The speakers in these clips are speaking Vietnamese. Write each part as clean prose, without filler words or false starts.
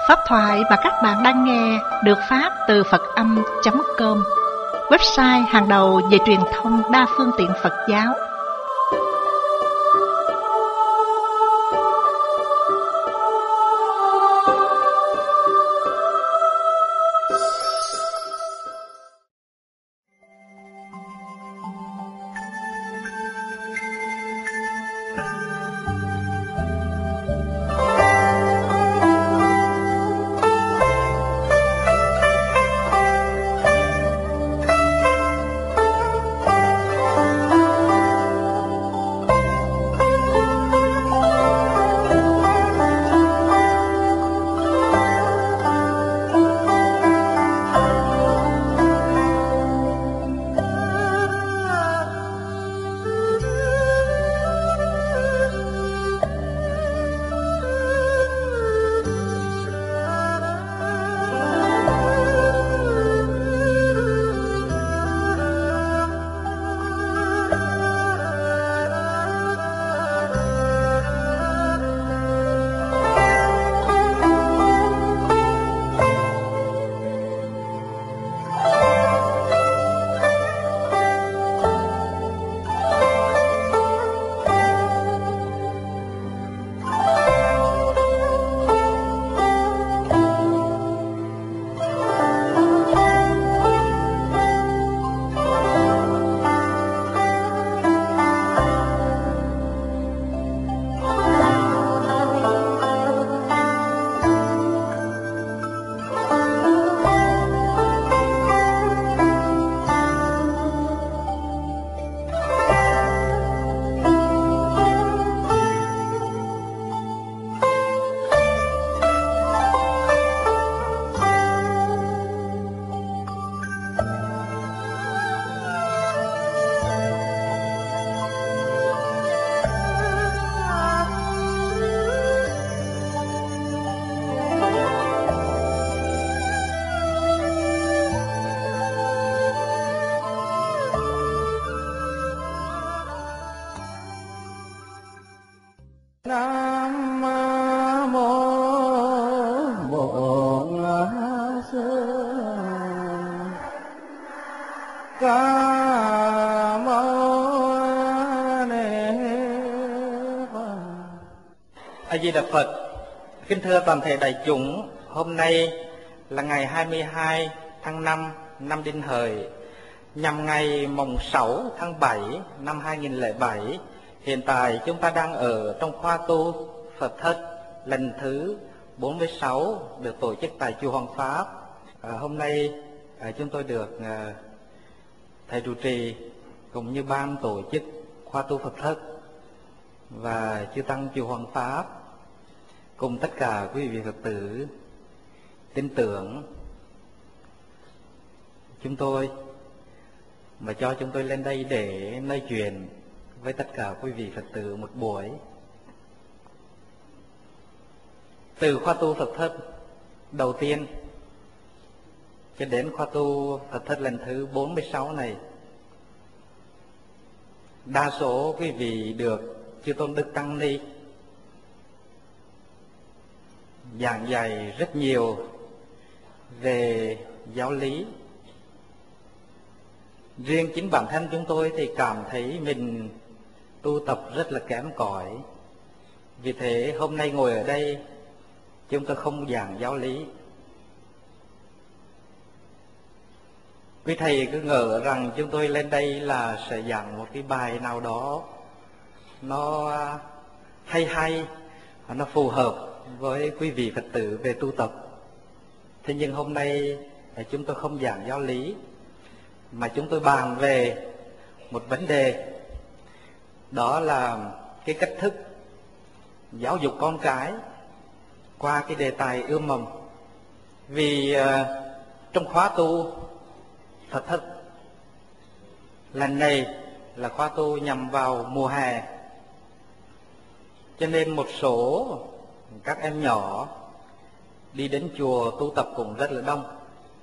Pháp thoại mà các bạn đang nghe được phát từ Phật-âm.com, website hàng đầu về truyền thông đa phương tiện Phật giáo. Nam mô Bổn Sư Ca Mâu Ni Phật. A Di Đà Phật. Kính thưa toàn thể đại chúng, hôm nay là ngày 22 tháng 5 năm Đinh Hợi, nhằm ngày mùng 6 tháng 7 năm 2007. Hiện tại chúng ta đang ở trong khóa tu Phật thất lần thứ 46 được tổ chức tại chùa Hoàng Pháp. Hôm nay chúng tôi được thầy trụ trì cũng như ban tổ chức khóa tu Phật thất và chư tăng chùa Hoàng Pháp cùng tất cả quý vị Phật tử tin tưởng chúng tôi mà cho chúng tôi lên đây để nói chuyện với tất cả quý vị Phật tử một buổi. Từ khóa tu Phật thất đầu tiên cho đến khóa tu Phật thất lần thứ 46 này, đa số quý vị được chư Tôn Đức Tăng Ni giảng dạy rất nhiều về giáo lý. Riêng chính bản thân chúng tôi thì cảm thấy mình tu tập rất là kém cỏi. Vì thế hôm nay ngồi ở đây chúng tôi không giảng giáo lý. Quý thầy cứ ngờ rằng chúng tôi lên đây là sẽ giảng một cái bài nào đó nó hay nó phù hợp với quý vị Phật tử về tu tập. Thế nhưng hôm nay chúng tôi không giảng giáo lý, mà chúng tôi bàn về một vấn đề, đó là cái cách thức giáo dục con cái qua cái đề tài ươm mầm. Vì trong khóa tu Phật thất lần này là khóa tu nhằm vào mùa hè, cho nên một số các em nhỏ đi đến chùa tu tập cũng rất là đông.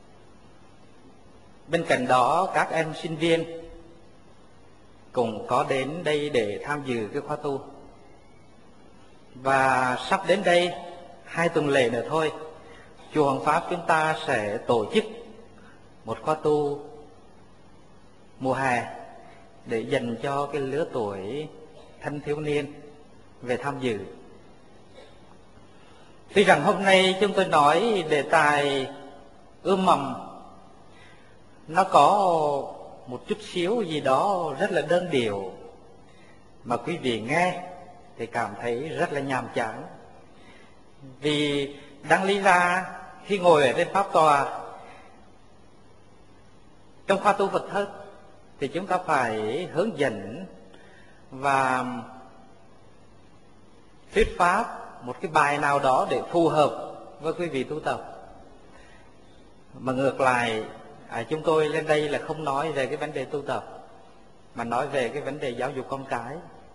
Bên cạnh đó các em sinh viên cũng có đến đây để tham dự cái khóa tu. Và sắp đến đây 2 tuần lễ nữa thôi Chùa Hoàng Pháp chúng ta sẽ tổ chức một khóa tu mùa hè để dành cho cái lứa tuổi thanh thiếu niên về tham dự. Tuy rằng hôm nay chúng tôi nói đề tài ươm mầm, nó có một chút xíu gì đó rất là đơn điệu, mà quý vị nghe thì cảm thấy rất là nhàm chán. Vì đáng lý ra khi ngồi ở trên pháp tòa trong khóa tu Phật thất thì chúng ta phải hướng dẫn và thuyết pháp một cái bài nào đó để phù hợp với quý vị tu tập. Mà ngược lại, chúng tôi lên đây là không nói về cái vấn đề tu tập, mà nói về cái vấn đề giáo dục con cái.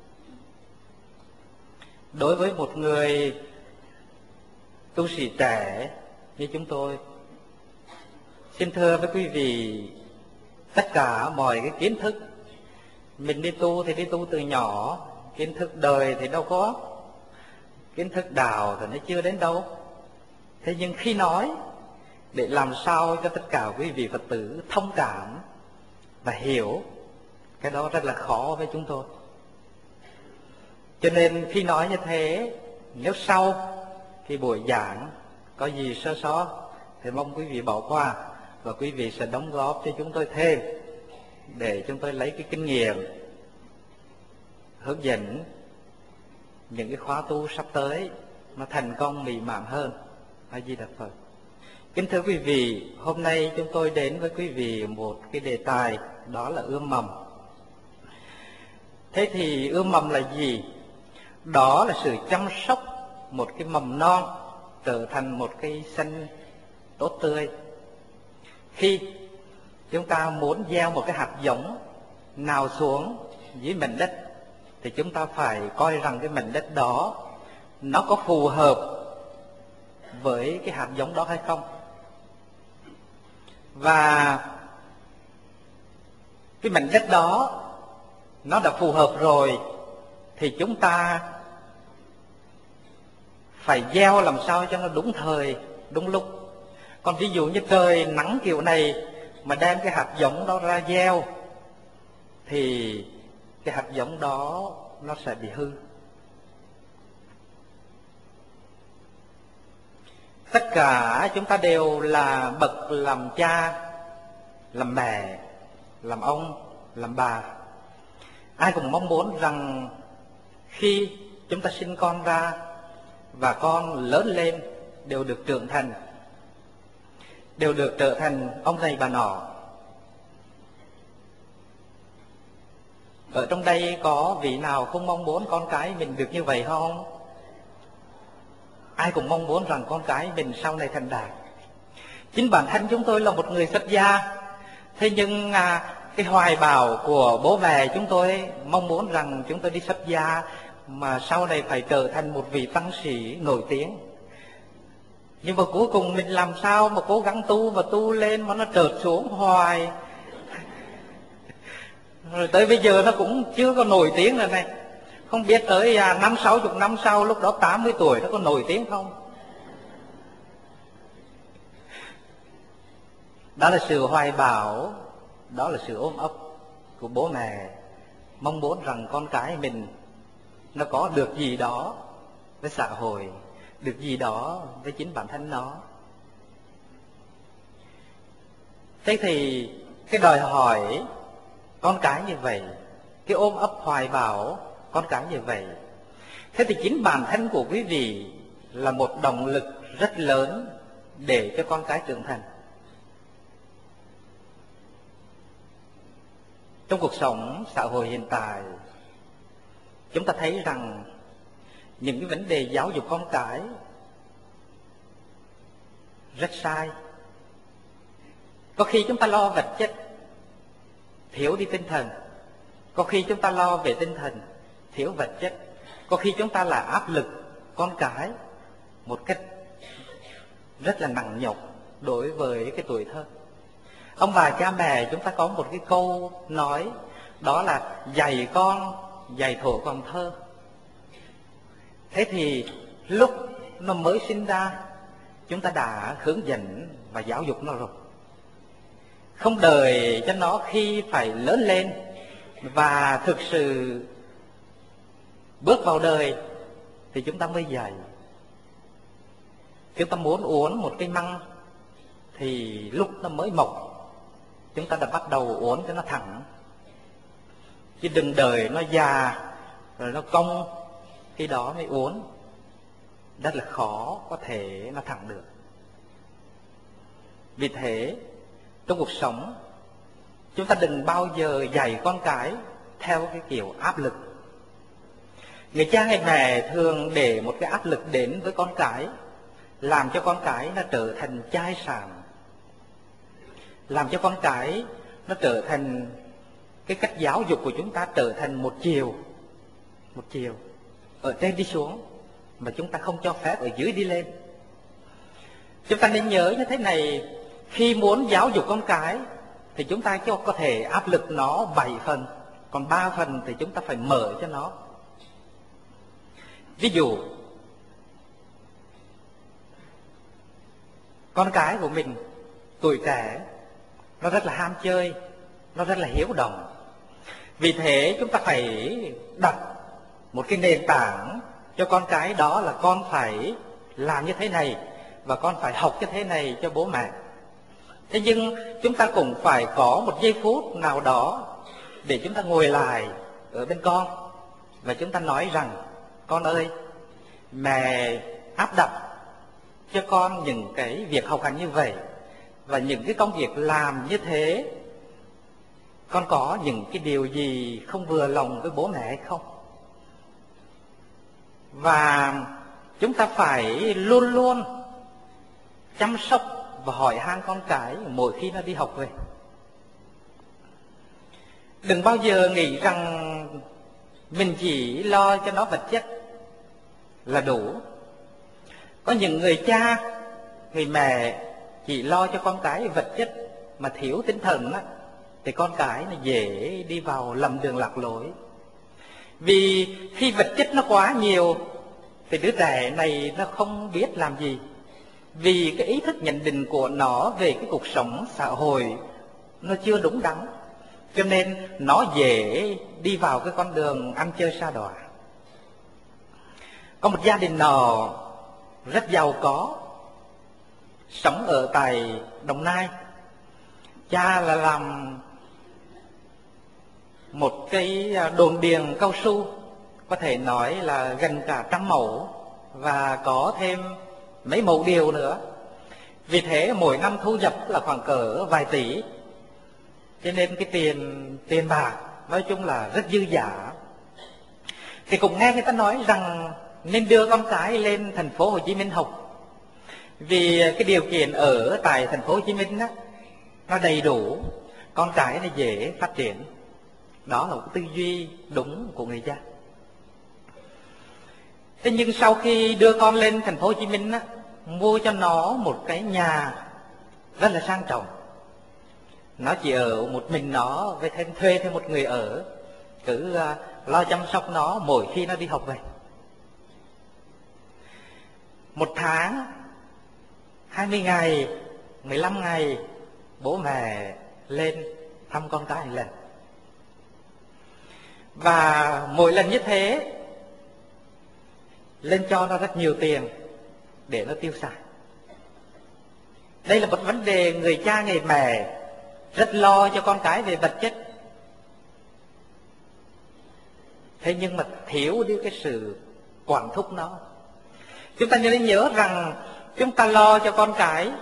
Đối với một người tu sĩ trẻ như chúng tôi, xin thưa với quý vị, tất cả mọi cái kiến thức mình đi tu thì đi tu từ nhỏ, kiến thức đời thì đâu có, kiến thức đạo thì nó chưa đến đâu. Thế nhưng khi nói để làm sao cho tất cả quý vị Phật tử thông cảm và hiểu, cái đó rất là khó với chúng tôi. Cho nên khi nói như thế, nếu sau khi buổi giảng có gì sơ sót thì mong quý vị bỏ qua, và quý vị sẽ đóng góp cho chúng tôi thêm để chúng tôi lấy cái kinh nghiệm hướng dẫn những cái khóa tu sắp tới nó thành công mỹ mãn hơn. A Di Đà Phật. Kính thưa quý vị, hôm nay chúng tôi đến với quý vị một cái đề tài, đó là ươm mầm. Thế thì ươm mầm là gì? Đó là sự chăm sóc một cái mầm non trở thành một cây xanh tốt tươi. Khi chúng ta muốn gieo một cái hạt giống nào xuống dưới mảnh đất thì chúng ta phải coi rằng cái mảnh đất đó nó có phù hợp với cái hạt giống đó hay không. Và cái mảnh đất đó nó đã phù hợp rồi thì chúng ta phải gieo làm sao cho nó đúng thời, đúng lúc. Còn ví dụ như trời nắng kiểu này mà đem cái hạt giống đó ra gieo thì cái hạt giống đó nó sẽ bị hư. Tất cả chúng ta đều là bậc làm cha, làm mẹ, làm ông, làm bà. Ai cũng mong muốn rằng khi chúng ta sinh con ra và con lớn lên đều được trưởng thành, đều được trở thành ông này bà nọ. Ở trong đây có vị nào không mong muốn con cái mình được như vậy không? Ai cũng mong muốn rằng con cái mình sau này thành đạt. Chính bản thân chúng tôi là một người xuất gia, thế nhưng cái hoài bão của bố mẹ chúng tôi mong muốn rằng chúng tôi đi xuất gia mà sau này phải trở thành một vị tăng sĩ nổi tiếng. Nhưng mà cuối cùng mình làm sao mà cố gắng tu và tu lên mà nó trượt xuống hoài. Rồi tới bây giờ nó cũng chưa có nổi tiếng rồi này. Không biết tới 50-60 năm sau, lúc đó 80 tuổi nó có nổi tiếng không? Đó là sự hoài bão, đó là sự ôm ấp của bố mẹ, mong muốn rằng con cái mình nó có được gì đó với xã hội, được gì đó với chính bản thân nó. Thế thì cái đòi hỏi con cái như vậy, cái ôm ấp hoài bão con cái như vậy, thế thì chính bản thân của quý vị là một động lực rất lớn để cho con cái trưởng thành. Trong cuộc sống xã hội hiện tại, chúng ta thấy rằng những cái vấn đề giáo dục con cái rất sai. Có khi chúng ta lo vật chất, thiếu đi tinh thần. Có khi chúng ta lo về tinh thần, thiếu vật chất. Có khi chúng ta là áp lực con cái một cách rất là nặng nhọc đối với cái tuổi thơ. Ông bà cha mẹ chúng ta có một cái câu nói, đó là dạy con dạy thuở còn thơ. Thế thì lúc nó mới sinh ra chúng ta đã hướng dẫn và giáo dục nó rồi. Không đợi cho nó khi phải lớn lên và thực sự bước vào đời thì chúng ta mới dạy. Chúng ta muốn uốn một cây măng thì lúc nó mới mọc chúng ta đã bắt đầu uốn cho nó thẳng, chứ đừng đợi nó già rồi nó cong khi đó mới uốn, rất là khó có thể nó thẳng được. Vì thế trong cuộc sống chúng ta đừng bao giờ dạy con cái theo cái kiểu áp lực. Người cha người mẹ thường để một cái áp lực đến với con cái, làm cho con cái nó trở thành chai sạn, làm cho con cái nó trở thành cái cách giáo dục của chúng ta trở thành một chiều, ở trên đi xuống, mà chúng ta không cho phép ở dưới đi lên. Chúng ta nên nhớ như thế này, khi muốn giáo dục con cái thì chúng ta có thể áp lực nó 7 phần, còn 3 phần thì chúng ta phải mở cho nó. Ví dụ con cái của mình tuổi trẻ, nó rất là ham chơi, nó rất là hiếu động. Vì thế chúng ta phải đặt một cái nền tảng cho con cái, đó là con phải làm như thế này và con phải học như thế này cho bố mẹ. Thế nhưng chúng ta cũng phải có một giây phút nào đó để chúng ta ngồi lại ở bên con và chúng ta nói rằng: con ơi, mẹ áp đặt cho con những cái việc học hành như vậy và những cái công việc làm như thế, con có những cái điều gì không vừa lòng với bố mẹ hay không? Và chúng ta phải luôn luôn chăm sóc và hỏi han con cái mỗi khi nó đi học về. Đừng bao giờ nghĩ rằng mình chỉ lo cho nó vật chất là đủ. Có những người cha, người mẹ chỉ lo cho con cái vật chất mà thiếu tinh thần á, thì con cái nó dễ đi vào lầm đường lạc lối. Vì khi vật chất nó quá nhiều thì đứa trẻ này nó không biết làm gì. Vì cái ý thức nhận định của nó về cái cuộc sống xã hội nó chưa đúng đắn, cho nên nó dễ đi vào cái con đường ăn chơi sa đọa. Có một gia đình nọ rất giàu có, sống ở tại Đồng Nai. Cha là làm một cái đồn điền cao su, có thể nói là gần cả 100 mẫu và có thêm mấy mẫu điều nữa. Vì thế mỗi năm thu nhập là khoảng cỡ vài tỷ, cho nên cái tiền bạc nói chung là rất dư dả. Thì cũng nghe người ta nói rằng nên đưa con cái lên thành phố Hồ Chí Minh học, vì cái điều kiện ở tại thành phố Hồ Chí Minh đó, nó đầy đủ, con cái nó dễ phát triển. Đó là một tư duy đúng của người cha. Thế nhưng sau khi đưa con lên thành phố Hồ Chí Minh á, mua cho nó một cái nhà rất là sang trọng, nó chỉ ở một mình nó, với thuê thêm một người ở, cứ lo chăm sóc nó mỗi khi nó đi học về. 1 tháng, 20 ngày, 15 ngày bố mẹ lên thăm con cái một lần. Và mỗi lần như thế lên cho nó rất nhiều tiền để nó tiêu xài. Đây là một vấn đề người cha người mẹ rất lo cho con cái về vật chất, thế nhưng mà thiếu đi cái sự quản thúc nó. Chúng ta nên nhớ rằng chúng ta lo cho con cái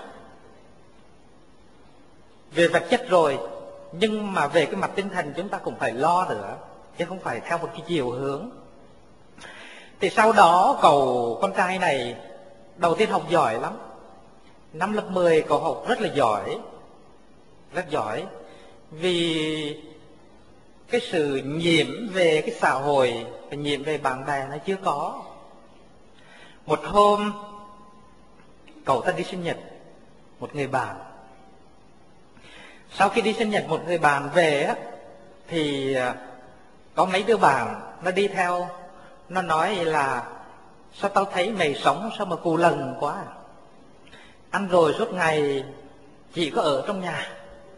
về vật chất rồi, nhưng mà về cái mặt tinh thần chúng ta cũng phải lo nữa, chứ không phải theo một cái chiều hướng. Thì sau đó cậu con trai này đầu tiên học giỏi lắm. Năm lớp 10 cậu học rất là giỏi, rất giỏi. Vì cái sự nhiễm về cái xã hội và nhiễm về bạn bè nó chưa có. Một hôm cậu ta đi sinh nhật một người bạn. Sau khi đi sinh nhật một người bạn về á, thì có mấy đứa bạn nó đi theo, nó nói là: sao tao thấy mày sống sao mà cù lần quá. ăn rồi suốt ngày chỉ có ở trong nhà.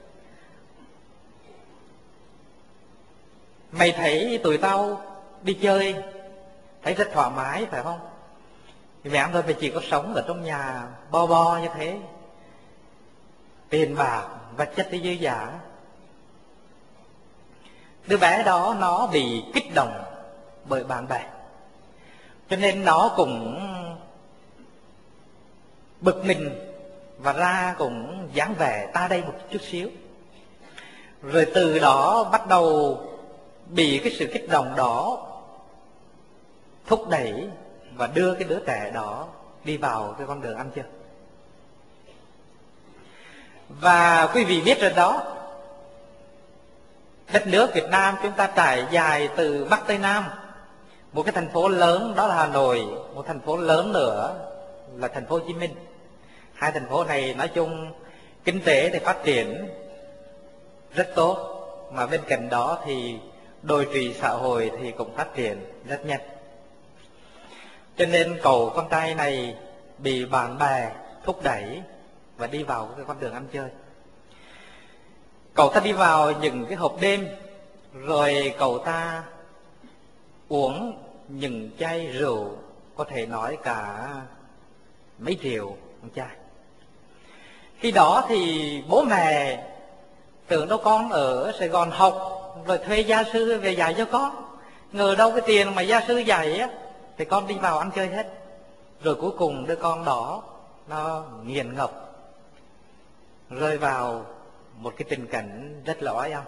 Mày thấy tụi tao đi chơi thấy rất thoải mái phải không? Thì mẹ thôi mày chỉ có sống ở trong nhà bo bo như thế, tiền bạc vật chất thì dư dả. Đứa bé đó nó bị kích động bởi bạn bè, cho nên nó cũng bực mình và ra cũng dáng vẻ ta đây một chút xíu. Rồi từ đó bắt đầu bị cái sự kích động đó thúc đẩy và đưa cái đứa trẻ đó đi vào cái con đường ăn chơi. Và quý vị biết rồi đó, đất nước Việt Nam chúng ta trải dài từ Bắc tới Nam. Một cái thành phố lớn đó là Hà Nội, một thành phố lớn nữa là thành phố Hồ Chí Minh. Hai thành phố này nói chung kinh tế thì phát triển rất tốt, mà bên cạnh đó thì đồi trụy xã hội thì cũng phát triển rất nhanh. Cho nên cậu con trai này bị bạn bè thúc đẩy và đi vào cái con đường ăn chơi. Cậu ta đi vào những cái hộp đêm, rồi cậu ta uống những chai rượu, có thể nói cả mấy triệu một chai. Khi đó thì bố mẹ tưởng đâu con ở Sài Gòn học rồi thuê gia sư về dạy cho con, ngờ đâu cái tiền mà gia sư dạy á thì con đi vào ăn chơi hết. Rồi cuối cùng đứa con đó nó nghiện ngập, rơi vào một cái tình cảnh rất là oái oăm.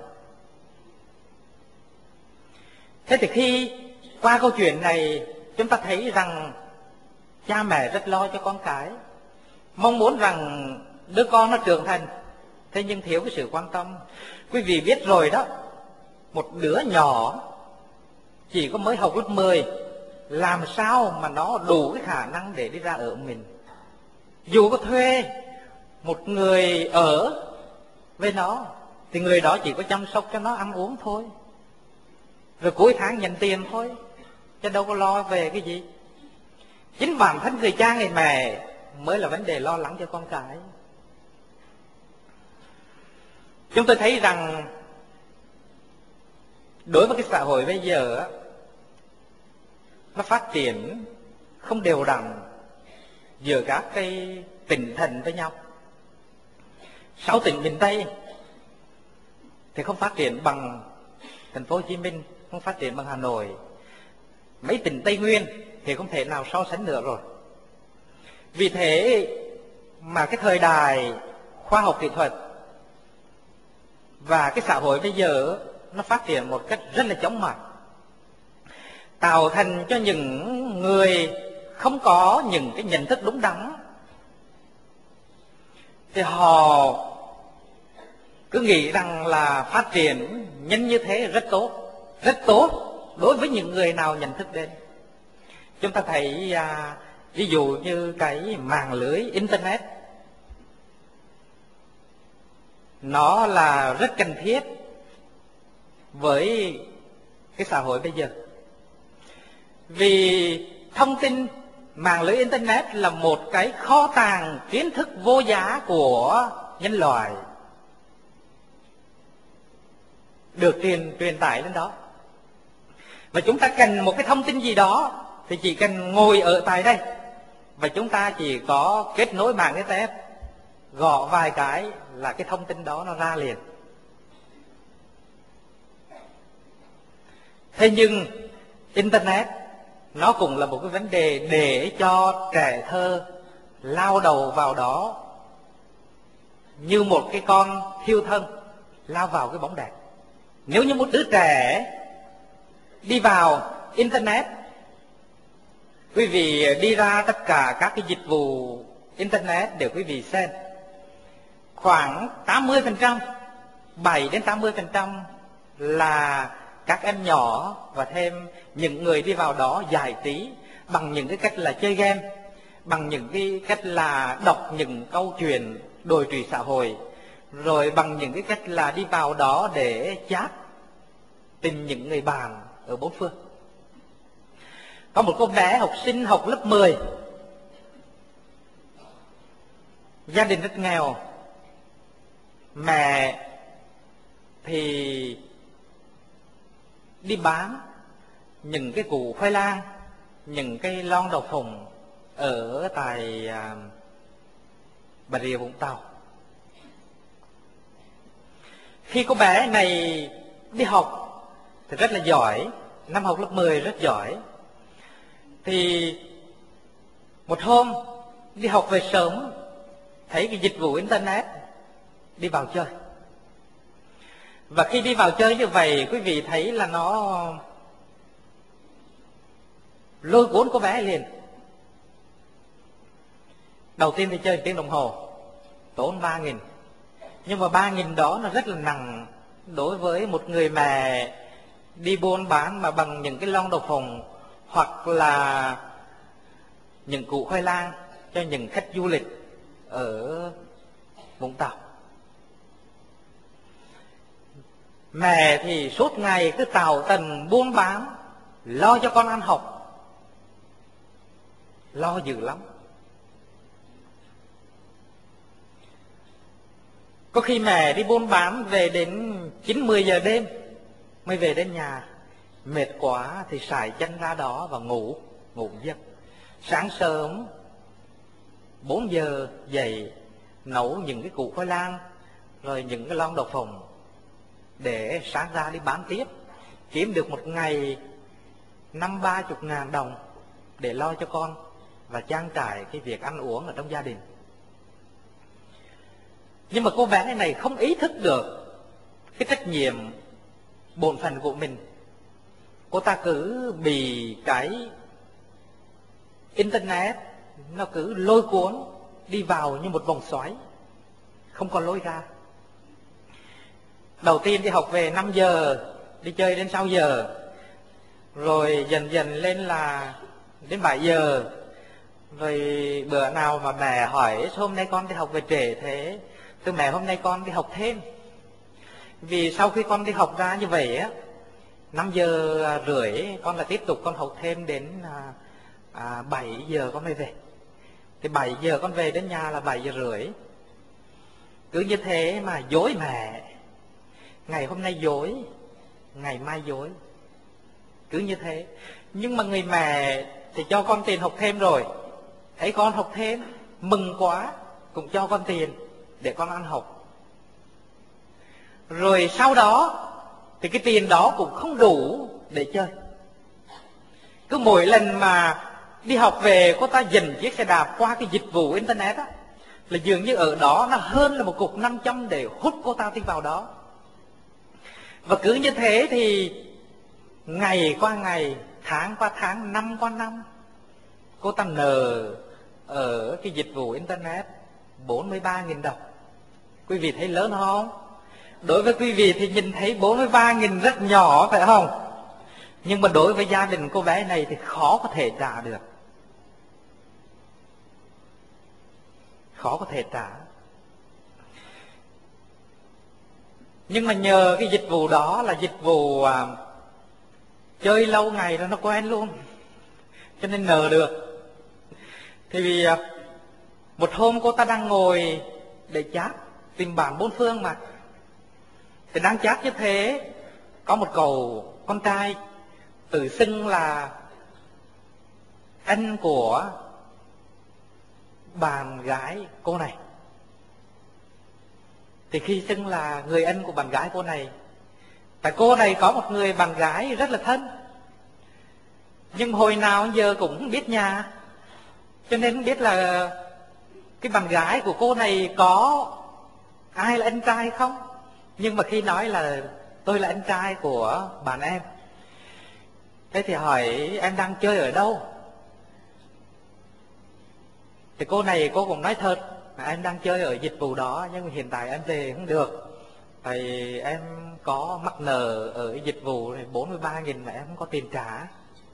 Thế thì khi qua câu chuyện này chúng ta thấy rằng cha mẹ rất lo cho con cái, mong muốn rằng đứa con nó trưởng thành, thế nhưng thiếu cái sự quan tâm. Quý vị biết rồi đó, một đứa nhỏ chỉ có mới học lớp 10, làm sao mà nó đủ cái khả năng để đi ra ở mình. Dù có thuê một người ở với nó thì người đó chỉ có chăm sóc cho nó ăn uống thôi, rồi cuối tháng nhận tiền thôi, chứ đâu có lo về cái gì. Chính bản thân người cha người mẹ mới là vấn đề lo lắng cho con cái. Chúng tôi thấy rằng đối với cái xã hội bây giờ nó phát triển không đều đặn giữa các cái tỉnh thành với nhau. 6 tỉnh miền Tây thì không phát triển bằng thành phố Hồ Chí Minh, không phát triển bằng Hà Nội. Mấy tỉnh Tây Nguyên thì không thể nào so sánh nữa rồi. Vì thế mà cái thời đại khoa học kỹ thuật và cái xã hội bây giờ nó phát triển một cách rất là chóng mặt, tạo thành cho những người không có những cái nhận thức đúng đắn thì họ cứ nghĩ rằng là phát triển nhanh như thế rất tốt đối với những người nào nhận thức đến. Chúng ta thấy ví dụ như cái mạng lưới internet, nó là rất cần thiết với cái xã hội bây giờ. Vì thông tin, mạng lưới internet là một cái kho tàng kiến thức vô giá của nhân loại, được truyền tải lên đó. Và chúng ta cần một cái thông tin gì đó thì chỉ cần ngồi ở tại đây, và chúng ta chỉ có kết nối mạng internet, gõ vài cái là cái thông tin đó nó ra liền. Thế nhưng internet nó cũng là một cái vấn đề để cho trẻ thơ lao đầu vào đó như một cái con thiêu thân lao vào cái bóng đèn. Nếu như một đứa trẻ đi vào internet, quý vị đi ra tất cả các cái dịch vụ internet để quý vị xem, khoảng 80%, 7 đến 80% là các em nhỏ và thêm những người đi vào đó giải trí bằng những cái cách là chơi game, bằng những cái cách là đọc những câu chuyện đồi trụy xã hội, rồi bằng những cái cách là đi vào đó để chat, tìm những người bạn ở bốn phương. Có một cô bé học sinh học lớp 10, Gia đình rất nghèo. Mẹ thì đi bán những cái củ khoai lang, những cái lon đậu phộng ở tại Bà Rịa Vũng Tàu. Khi cô bé này đi học thì rất là giỏi, năm học lớp 10 rất giỏi. Thì một hôm đi học về sớm, thấy cái dịch vụ internet, đi vào chơi. Và khi đi vào chơi như vậy, quý vị thấy là nó lôi cuốn cô bé liền. Đầu tiên thì chơi 1 tiếng đồng hồ, tốn 3.000. Nhưng mà 3.000 đó nó rất là nặng đối với một người mẹ đi buôn bán mà bằng những cái lon đậu phộng hoặc là những củ khoai lang cho những khách du lịch ở Vũng Tàu. Mẹ thì suốt ngày cứ tào tần buôn bán, lo cho con ăn học, lo dữ lắm. Có khi mẹ đi buôn bán về đến 9-10 giờ đêm mới về đến nhà. Mệt quá thì sải chân ra đó và ngủ giấc. Sáng sớm 4 giờ dậy nấu những cái củ khoai lang rồi những cái lon đậu phộng để sáng ra đi bán tiếp, kiếm được một ngày 50-30 ngàn đồng để lo cho con và trang trải cái việc ăn uống ở trong gia đình. Nhưng mà cô bé này không ý thức được cái trách nhiệm bổn phận của mình. Cô ta cứ bị cái internet nó cứ lôi cuốn đi vào như một vòng xoáy, không có lối ra. Đầu tiên đi học về 5 giờ, đi chơi đến 6 giờ, rồi dần dần lên là đến 7 giờ. Rồi bữa nào mà mẹ hỏi hôm nay con đi học về trễ thế, từ mẹ hôm nay con đi học thêm. Vì sau khi con đi học ra như vậy á, 5 giờ rưỡi con là tiếp tục con học thêm đến 7 giờ con mới về. Thì 7 giờ con về đến nhà là 7 giờ rưỡi. Cứ như thế mà dối mẹ. Ngày hôm nay dối, ngày mai dối. Cứ như thế. Nhưng mà người mẹ thì cho con tiền học thêm rồi, thấy con học thêm mừng quá, cũng cho con tiền để con ăn học. Rồi sau đó thì cái tiền đó cũng không đủ để chơi. Cứ mỗi lần mà đi học về cô ta dành chiếc xe đạp qua cái dịch vụ internet á, là dường như ở đó nó hơn là một cục 500 để hút cô ta đi vào đó. Và cứ như thế thì ngày qua ngày, tháng qua tháng, năm qua năm, cô ta nợ ở cái dịch vụ internet 43.000 đồng. Quý vị thấy lớn không? Đối với quý vị thì nhìn thấy 43.000 rất nhỏ phải không? Nhưng mà đối với gia đình cô bé này thì khó có thể trả được. Khó có thể trả. Nhưng mà nhờ cái dịch vụ đó là dịch vụ chơi lâu ngày rồi nó quen luôn, cho nên nợ được. Thì vì một hôm cô ta đang ngồi để chat, tìm bạn bốn phương mà. Thì đang chat như thế, có một cậu con trai tự xưng là anh của bạn gái cô này. Thì khi xưng là người anh của bạn gái cô này, tại cô này có một người bạn gái rất là thân, nhưng hồi nào giờ cũng không biết nhà, cho nên không biết là cái bạn gái của cô này có ai là anh trai không. Nhưng mà khi nói là tôi là anh trai của bạn em, thế thì hỏi em đang chơi ở đâu, thì cô này cô cũng nói thật là em đang chơi ở dịch vụ đó, nhưng mà hiện tại em về không được, tại em có mắc nợ ở dịch vụ này 43.000 mà em không có tiền trả.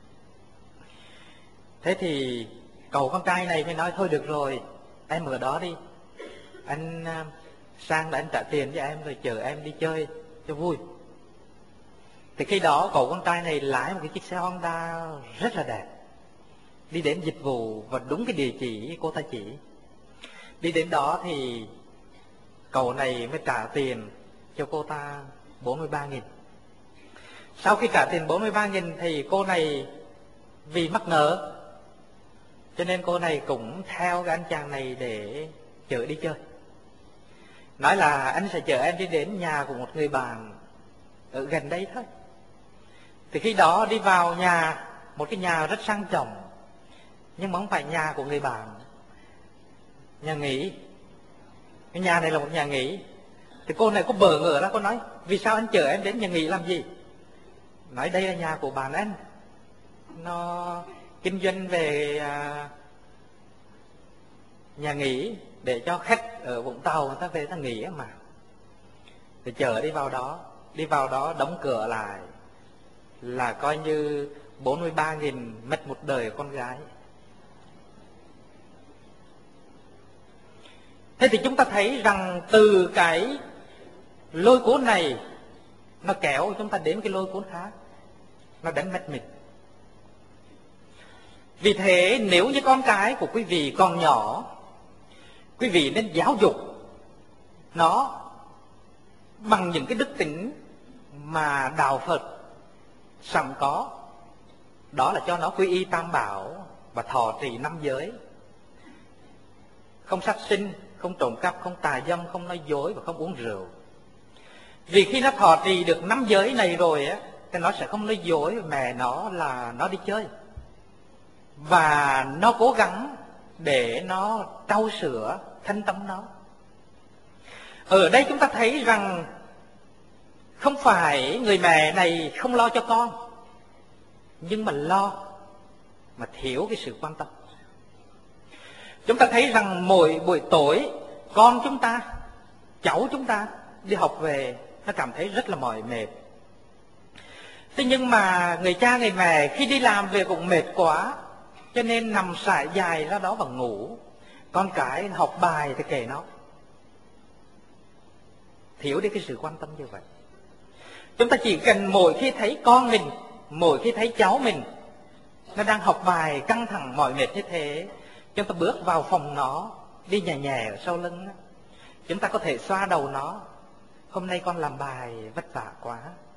Thế thì cậu con trai này mới nói thôi được rồi, em ở đó đi, anh sang là anh trả tiền cho em rồi chờ em đi chơi cho vui. Thì khi đó cậu con trai này lái một cái chiếc xe Honda rất là đẹp, đi đến dịch vụ và đúng cái địa chỉ cô ta chỉ. Đi đến đó thì cậu này mới trả tiền cho cô ta 43.000. Sau khi trả tiền 43.000 thì cô này vì mắc nợ, cho nên cô này cũng theo cái anh chàng này để chở đi chơi. Nói là anh sẽ chở em đi đến nhà của một người bạn ở gần đây thôi. Thì khi đó đi vào nhà, một cái nhà rất sang trọng, nhưng mà không phải nhà của người bạn, nhà nghỉ. Cái nhà này là một nhà nghỉ. Thì cô này có bỡ ngỡ ra, cô nói vì sao anh chở em đến nhà nghỉ làm gì? Nói đây là nhà của bạn anh, nó kinh doanh về nhà nghỉ để cho khách ở Vũng Tàu người ta về ta nghỉ mà. Thì chở đi vào đó đóng cửa lại là coi như 43.000 mất một đời con gái. Thế thì chúng ta thấy rằng từ cái lôi cuốn này nó kéo chúng ta đến cái lôi cuốn khác, nó đánh mất mình. Vì thế nếu như con cái của quý vị còn nhỏ, quý vị nên giáo dục nó bằng những cái đức tính mà đạo Phật sẵn có. Đó là cho nó quy y Tam Bảo và thọ trì 5 giới. Không sát sinh, không trộm cắp, không tà dâm, không nói dối và không uống rượu. Vì khi nó thọ trì được 5 giới này rồi á, thì nó sẽ không nói dối với mẹ nó là nó đi chơi. Và nó cố gắng để nó trau sửa thân tâm nó. Ở đây chúng ta thấy rằng không phải người mẹ này không lo cho con, nhưng mà lo mà thiếu cái sự quan tâm. Chúng ta thấy rằng mỗi buổi tối con chúng ta, cháu chúng ta đi học về, nó cảm thấy rất là mỏi mệt. Thế nhưng mà người cha người mẹ khi đi làm về cũng mệt quá, cho nên nằm sải dài ra đó và ngủ. Con cái học bài thì kệ nó, thiếu đi cái sự quan tâm như vậy. Chúng ta chỉ cần mỗi khi thấy con mình, mỗi khi thấy cháu mình nó đang học bài căng thẳng mỏi mệt như thế, chúng ta bước vào phòng nó, đi nhẹ nhẹ ở sau lưng, chúng ta có thể xoa đầu nó. Hôm nay con làm bài vất vả quá,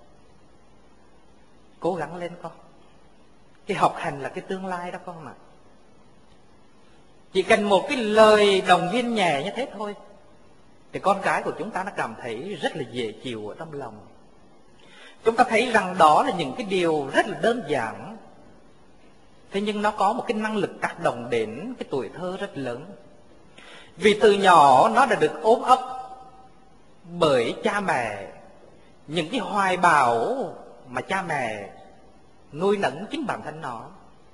cố gắng lên con. Cái học hành là cái tương lai đó con mà. Chỉ cần một cái lời động viên nhẹ như thế thôi, thì con cái của chúng ta nó cảm thấy rất là dễ chịu ở trong lòng. Chúng ta thấy rằng đó là những cái điều rất là đơn giản, thế nhưng nó có một cái năng lực tác động đến cái tuổi thơ rất lớn. Vì từ nhỏ nó đã được ôm ấp bởi cha mẹ, những cái hoài bão mà cha mẹ nuôi nấng chính bản thân nó,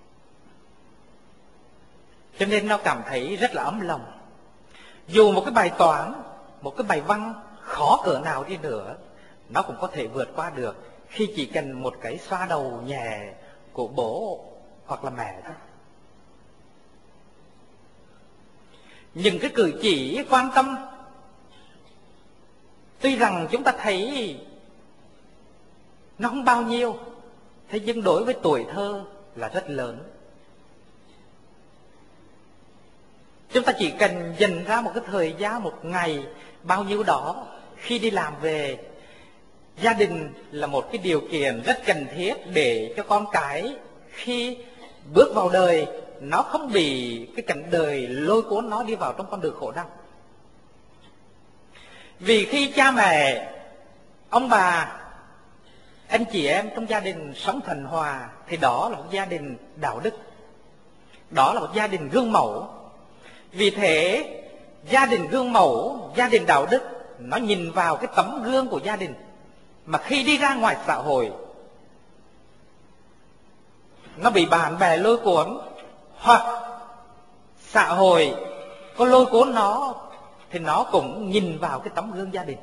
cho nên nó cảm thấy rất là ấm lòng. Dù một cái bài toán, một cái bài văn khó cỡ nào đi nữa, nó cũng có thể vượt qua được khi chỉ cần một cái xoa đầu nhẹ của bố hoặc là mẹ thôi. Những cái cử chỉ quan tâm, tuy rằng chúng ta thấy nó không bao nhiêu, thế nhưng đối với tuổi thơ là rất lớn. Chúng ta chỉ cần dành ra một cái thời gian, một ngày bao nhiêu đó, khi đi làm về, gia đình là một cái điều kiện rất cần thiết để cho con cái khi bước vào đời, nó không bị cái cảnh đời lôi cuốn nó đi vào trong con đường khổ đau. Vì khi cha mẹ, ông bà, anh chị em trong gia đình sống thuần hòa, thì đó là một gia đình đạo đức, đó là một gia đình gương mẫu. Vì thế gia đình gương mẫu, gia đình đạo đức, nó nhìn vào cái tấm gương của gia đình, mà khi đi ra ngoài xã hội nó bị bạn bè lôi cuốn, hoặc xã hội có lôi cuốn nó, thì nó cũng nhìn vào cái tấm gương gia đình.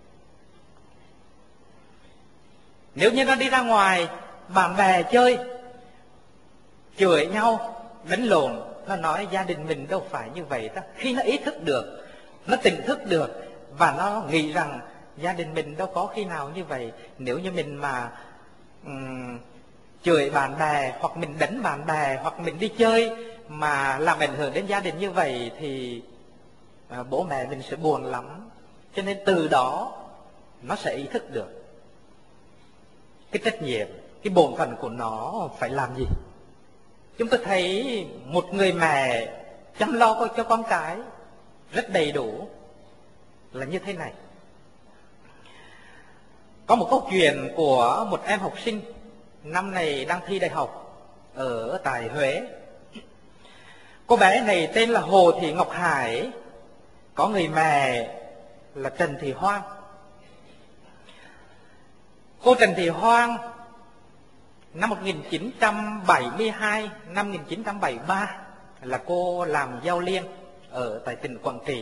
Nếu như nó đi ra ngoài, bạn bè chơi, chửi nhau, đánh lộn, nó nói gia đình mình đâu phải như vậy đó. Khi nó ý thức được, nó tỉnh thức được, và nó nghĩ rằng gia đình mình đâu có khi nào như vậy. Nếu như mình mà chửi bạn bè, hoặc mình đánh bạn bè, hoặc mình đi chơi mà làm ảnh hưởng đến gia đình như vậy, thì bố mẹ mình sẽ buồn lắm. Cho nên từ đó nó sẽ ý thức được cái trách nhiệm, cái bổn phận của nó phải làm gì. Chúng tôi thấy một người mẹ chăm lo cho con cái rất đầy đủ là như thế này. Có một câu chuyện của một em học sinh năm này đang thi đại học ở tại Huế. Cô bé này tên là Hồ Thị Ngọc Hải, có người mẹ là Trần Thị Hoang. Cô Trần Thị Hoang năm 1972, năm 1973 là cô làm giao liên ở tại tỉnh Quảng Trị.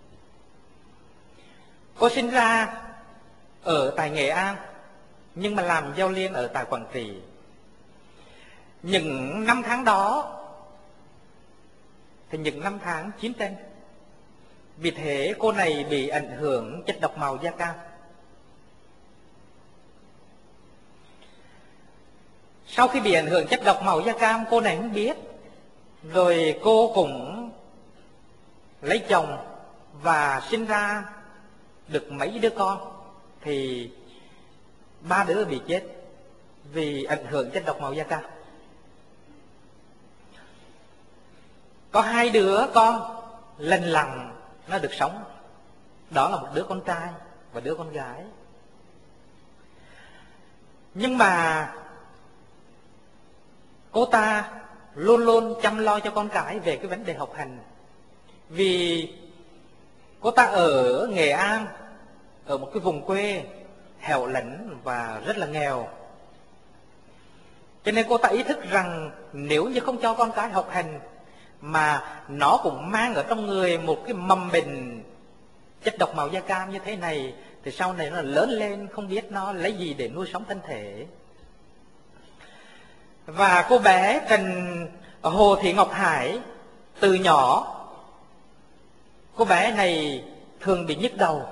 Cô sinh ra ở tại Nghệ An nhưng mà làm giao liên ở tại Quảng Trị. Những năm tháng đó thì những năm tháng chiến tranh, vì thế cô này bị ảnh hưởng chất độc màu da cam. Sau khi bị ảnh hưởng chất độc màu da cam, cô này không biết. Rồi cô cũng lấy chồng và sinh ra được mấy đứa con. Thì 3 đứa bị chết vì ảnh hưởng chất độc màu da cam. Có 2 đứa con lành lặn nó được sống. Đó là một đứa con trai và đứa con gái. Nhưng mà cô ta luôn luôn chăm lo cho con cái về cái vấn đề học hành. Vì cô ta ở Nghệ An, ở một cái vùng quê hẻo lánh và rất là nghèo. Cho nên cô ta ý thức rằng nếu như không cho con cái học hành mà nó cũng mang ở trong người một cái mầm bệnh chất độc màu da cam như thế này, thì sau này nó lớn lên không biết nó lấy gì để nuôi sống thân thể. Và cô bé Hồ Thị Ngọc Hải từ nhỏ, cô bé này thường bị nhức đầu.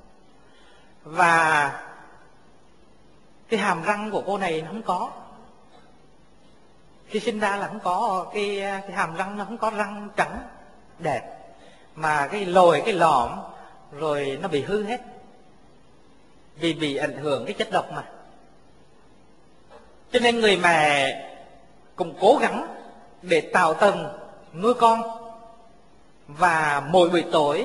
Và cái hàm răng của cô này nó không có. Khi sinh ra là không có cái hàm răng, nó không có răng trắng đẹp, mà cái lồi cái lõm rồi nó bị hư hết vì bị ảnh hưởng cái chất độc mà. Cho nên người mẹ cũng cố gắng để tạo tầng nuôi con, và mỗi buổi tối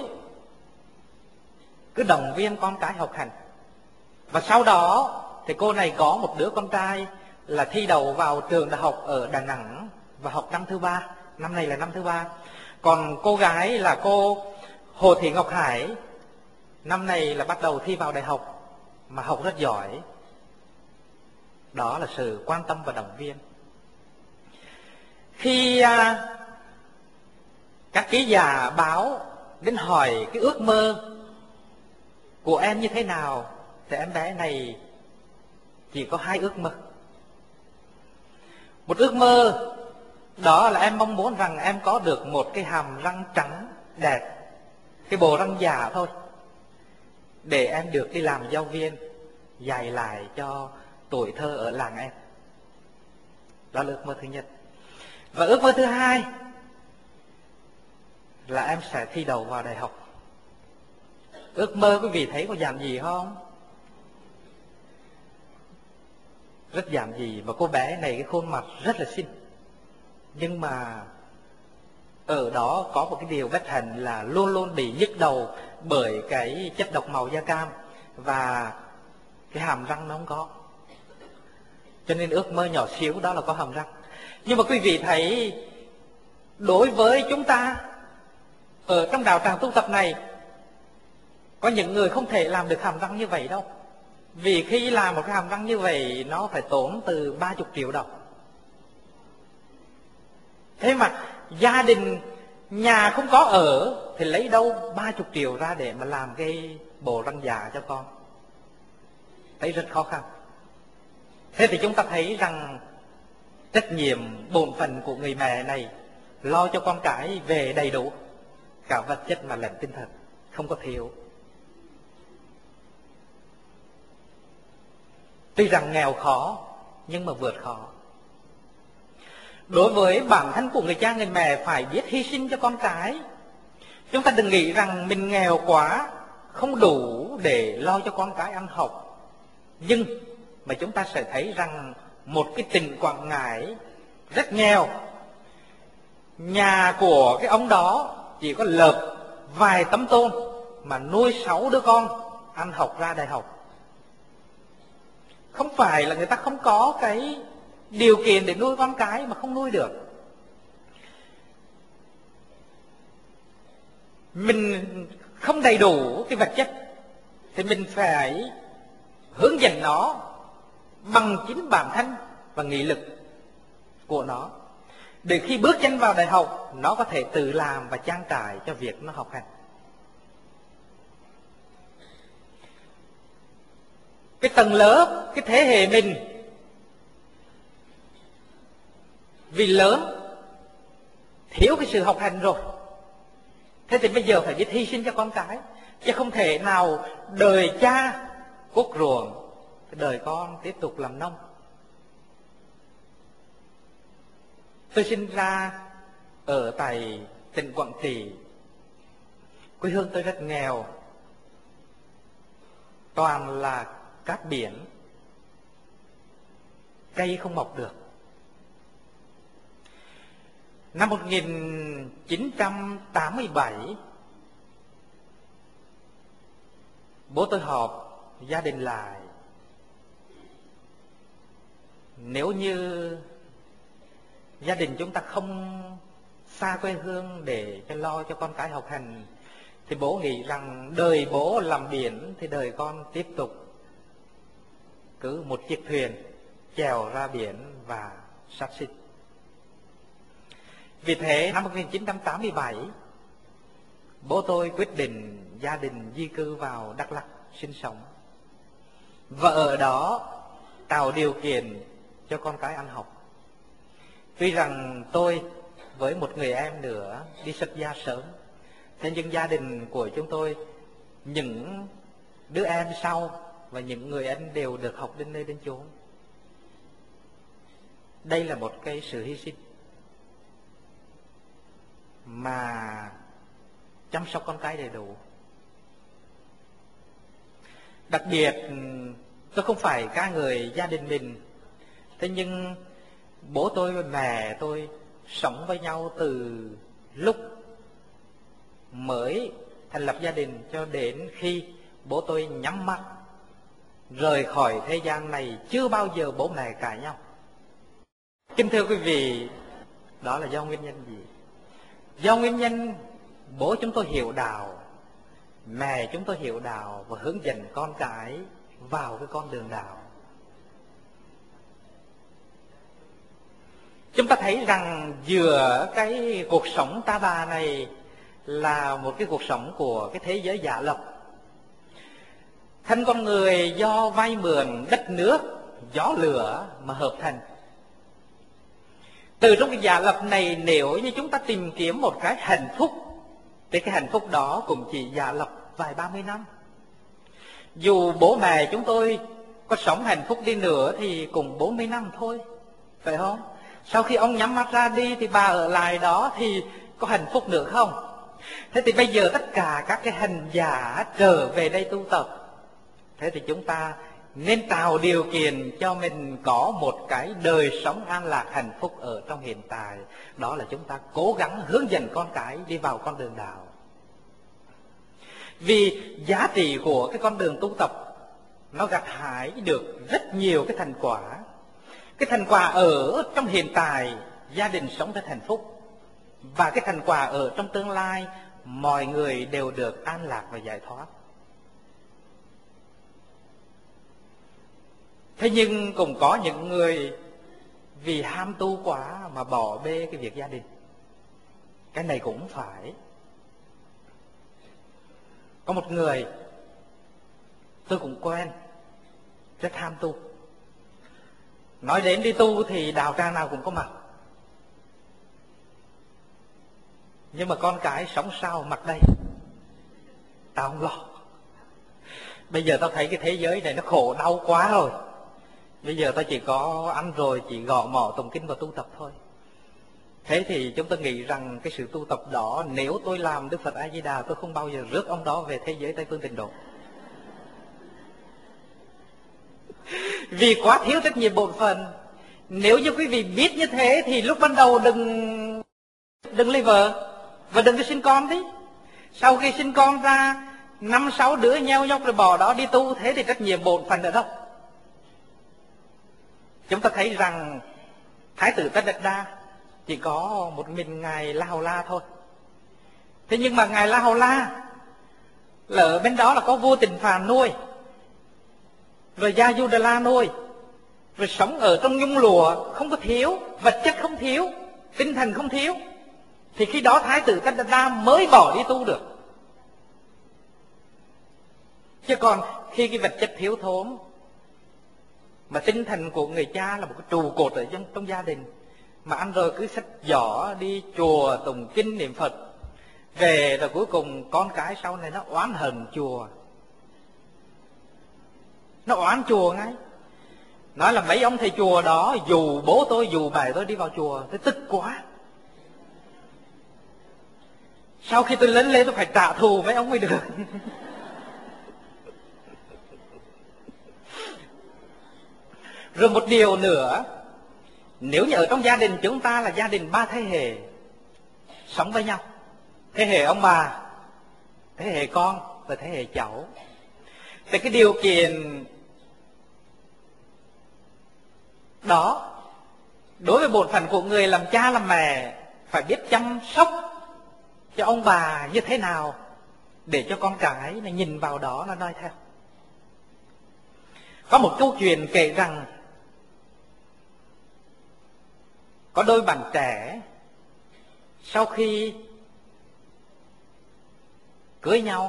cứ động viên con cái học hành. Và sau đó thì cô này có một đứa con trai là thi đậu vào trường đại học ở Đà Nẵng và học năm thứ 3, năm này là năm thứ 3. Còn cô gái là cô Hồ Thị Ngọc Hải, năm này là bắt đầu thi vào đại học mà học rất giỏi. Đó là sự quan tâm và động viên. Khi các ký giả báo đến hỏi cái ước mơ của em như thế nào, thì em bé này chỉ có 2 ước mơ. Một ước mơ đó là em mong muốn rằng em có được một cái hàm răng trắng đẹp, cái bộ răng giả thôi, để em được đi làm giáo viên, dạy lại cho tuổi thơ ở làng em. Đó là ước mơ thứ nhất. Và ước mơ thứ hai là em sẽ thi đậu vào đại học. Ước mơ quý vị thấy có giản dị không? Rất giản dị. Và cô bé này cái khuôn mặt rất là xinh, nhưng mà ở đó có một cái điều bất hạnh là luôn luôn bị nhức đầu bởi cái chất độc màu da cam, và cái hàm răng nó không có. Cho nên ước mơ nhỏ xíu đó là có hàm răng. Nhưng mà quý vị thấy, đối với chúng ta ở trong đạo tràng tu tập này, có những người không thể làm được hàm răng như vậy đâu. Vì khi làm một cái hàm răng như vậy nó phải tốn từ 30 triệu đồng. Thế mà gia đình nhà không có ở thì lấy đâu 30 triệu ra để mà làm cái bộ răng giả cho con. Thấy rất khó khăn. Thế thì chúng ta thấy rằng trách nhiệm bổn phận của người mẹ này lo cho con cái về đầy đủ, cả vật chất mà lẫn tinh thần, không có thiếu. Tuy rằng nghèo khó nhưng mà vượt khó. Đối với bản thân của người cha người mẹ phải biết hy sinh cho con cái, Chúng ta đừng nghĩ rằng mình nghèo quá, không đủ để lo cho con cái ăn học. Nhưng mà chúng ta sẽ thấy rằng một cái tỉnh Quảng Ngãi rất nghèo, nhà của cái ông đó chỉ có lợp vài tấm tôn mà nuôi 6 đứa con ăn học ra đại học. Không phải là người ta không có cái điều kiện để nuôi con cái mà không nuôi được. Mình không đầy đủ cái vật chất thì mình phải hướng dẫn nó bằng chính bản thân và nghị lực của nó, để khi bước chân vào đại học nó có thể tự làm và trang trải cho việc nó học hành. Cái tầng lớp, cái thế hệ mình vì lớn thiếu cái sự học hành rồi, thế thì bây giờ phải biết hy sinh cho con cái, chứ không thể nào đời cha cuốc ruộng, đời con tiếp tục làm nông. Tôi sinh ra ở tại tỉnh Quảng Trị, quê hương tôi rất nghèo, toàn là cát biển, cây không mọc được. Năm 1987, bố tôi họp gia đình lại. Nếu như gia đình chúng ta không xa quê hương để lo cho con cái học hành, thì bố nghĩ rằng đời bố làm biển thì đời con tiếp tục cứ một chiếc thuyền chèo ra biển và sát sinh. Vì thế năm 1987, bố tôi quyết định gia đình di cư vào Đắk Lắk sinh sống, và ở đó tạo điều kiện cho con cái ăn học. Tuy rằng tôi với một người em nữa đi xuất gia sớm, thế nhưng gia đình của chúng tôi, những đứa em sau và những người anh đều được học đến nơi đến chốn. Đây là một cái sự hy sinh mà chăm sóc con cái đầy đủ. Đặc biệt tôi không phải ca ngợi gia đình mình, thế nhưng bố tôi và mẹ tôi sống với nhau từ lúc mới thành lập gia đình cho đến khi bố tôi nhắm mắt rời khỏi thế gian này, chưa bao giờ bố mẹ cãi nhau. Kính thưa quý vị, đó là do nguyên nhân gì? Do nguyên nhân bố chúng tôi hiểu đạo, mẹ chúng tôi hiểu đạo và hướng dẫn con cái vào cái con đường đạo. Chúng ta thấy rằng giữa cái cuộc sống ta bà này là một cái cuộc sống của cái thế giới giả lập. Thân con người do vay mượn đất nước, gió lửa mà hợp thành. Từ trong cái giả lập này, nếu như chúng ta tìm kiếm một cái hạnh phúc, thì cái hạnh phúc đó cũng chỉ giả lập vài 30 năm. Dù bố mẹ chúng tôi có sống hạnh phúc đi nữa thì cũng 40 năm thôi, phải không? Sau khi ông nhắm mắt ra đi thì bà ở lại đó thì có hạnh phúc nữa không? Thế thì bây giờ tất cả các cái hành giả trở về đây tu tập, thế thì chúng ta nên tạo điều kiện cho mình có một cái đời sống an lạc hạnh phúc ở trong hiện tại. Đó là chúng ta cố gắng hướng dẫn con cái đi vào con đường đạo. Vì giá trị của cái con đường tu tập, nó gặt hái được rất nhiều cái thành quả. Cái thành quả ở trong hiện tại, gia đình sống rất hạnh phúc. Và cái thành quả ở trong tương lai, mọi người đều được an lạc và giải thoát. Thế nhưng cũng có những người vì ham tu quá mà bỏ bê cái việc gia đình. Cái này cũng phải. Có một người tôi cũng quen, rất ham tu. Nói đến đi tu thì đạo tràng nào cũng có mặt. Nhưng mà con cái sống sao mặt đây, tao không lo. Bây giờ tao thấy cái thế giới này nó khổ đau quá rồi. Bây giờ tao chỉ có ăn rồi, chỉ gõ mỏ tụng kinh và tu tập thôi. Thế thì chúng tôi nghĩ rằng cái sự tu tập đó, nếu tôi làm Đức Phật A Di Đà, tôi không bao giờ rước ông đó về thế giới Tây Phương Tịnh Độ. Vì quá thiếu trách nhiệm bổn phận. Nếu như quý vị biết như thế thì lúc ban đầu đừng lấy vợ và đừng có sinh con đi. Sau khi sinh con ra 5-6 đứa nheo nhóc rồi bỏ đó đi tu, thế thì trách nhiệm bổn phận ở đâu? Chúng ta thấy rằng Thái tử Tất Đạt Đa chỉ có một mình ngài La Hầu La thôi. Thế nhưng mà ngài La Hầu La là ở bên đó là có vua Tịnh Phạn nuôi, rồi Gia Du Đà La nuôi, rồi sống ở trong nhung lụa, không có thiếu, vật chất không thiếu, tinh thần không thiếu. Thì khi đó Thái tử Tất Đạt Đa mới bỏ đi tu được. Chứ còn khi cái vật chất thiếu thốn, mà tinh thần của người cha là một cái trụ cột ở trong gia đình, mà ăn rồi cứ xách giỏ đi chùa tụng kinh niệm Phật, về rồi cuối cùng con cái sau này nó oán hận chùa, nó oán chùa ngay. Nói là mấy ông thầy chùa đó dù bố tôi dù bà tôi đi vào chùa, tôi tức quá, sau khi tôi lớn lên tôi phải trả thù mấy ông mới được. Rồi một điều nữa, nếu như ở trong gia đình chúng ta là gia đình 3 thế hệ sống với nhau, thế hệ ông bà, thế hệ con và thế hệ cháu, thì cái điều kiện đó đối với bổn phận của người làm cha làm mẹ phải biết chăm sóc cho ông bà như thế nào để cho con cái nó nhìn vào đó nó noi theo. Có một câu chuyện kể rằng có đôi bạn trẻ sau khi cưới nhau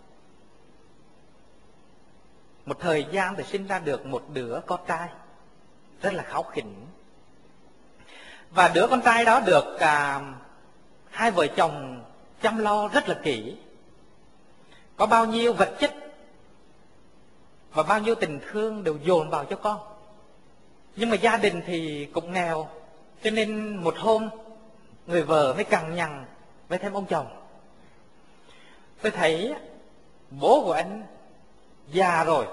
một thời gian thì sinh ra được một đứa con trai rất là kháu khỉnh. Và đứa con trai đó được hai vợ chồng chăm lo rất là kỹ. Có bao nhiêu vật chất và bao nhiêu tình thương đều dồn vào cho con. Nhưng mà gia đình thì cũng nghèo, cho nên một hôm người vợ mới cằn nhằn với thêm ông chồng: tôi thấy bố của anh già rồi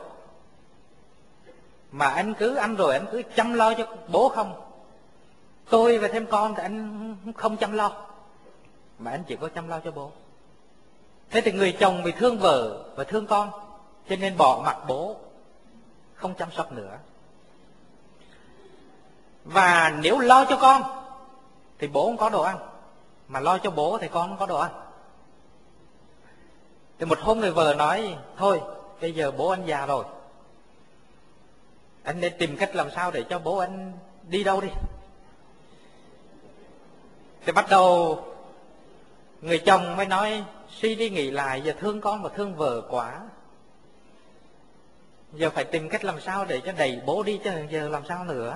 mà anh cứ ăn rồi anh cứ chăm lo cho bố không. Tôi và thêm con thì anh không chăm lo, mà anh chỉ có chăm lo cho bố. Thế thì người chồng vì thương vợ và thương con, cho nên bỏ mặc bố, không chăm sóc nữa. Và nếu lo cho con thì bố không có đồ ăn, mà lo cho bố thì con không có đồ ăn. Thì một hôm người vợ nói: thôi bây giờ bố anh già rồi, anh nên tìm cách làm sao để cho bố anh đi đâu đi. Thì bắt đầu người chồng mới nói: suy đi nghĩ lại, giờ thương con và thương vợ quá, giờ phải tìm cách làm sao để cho đẩy bố đi, chứ giờ làm sao nữa.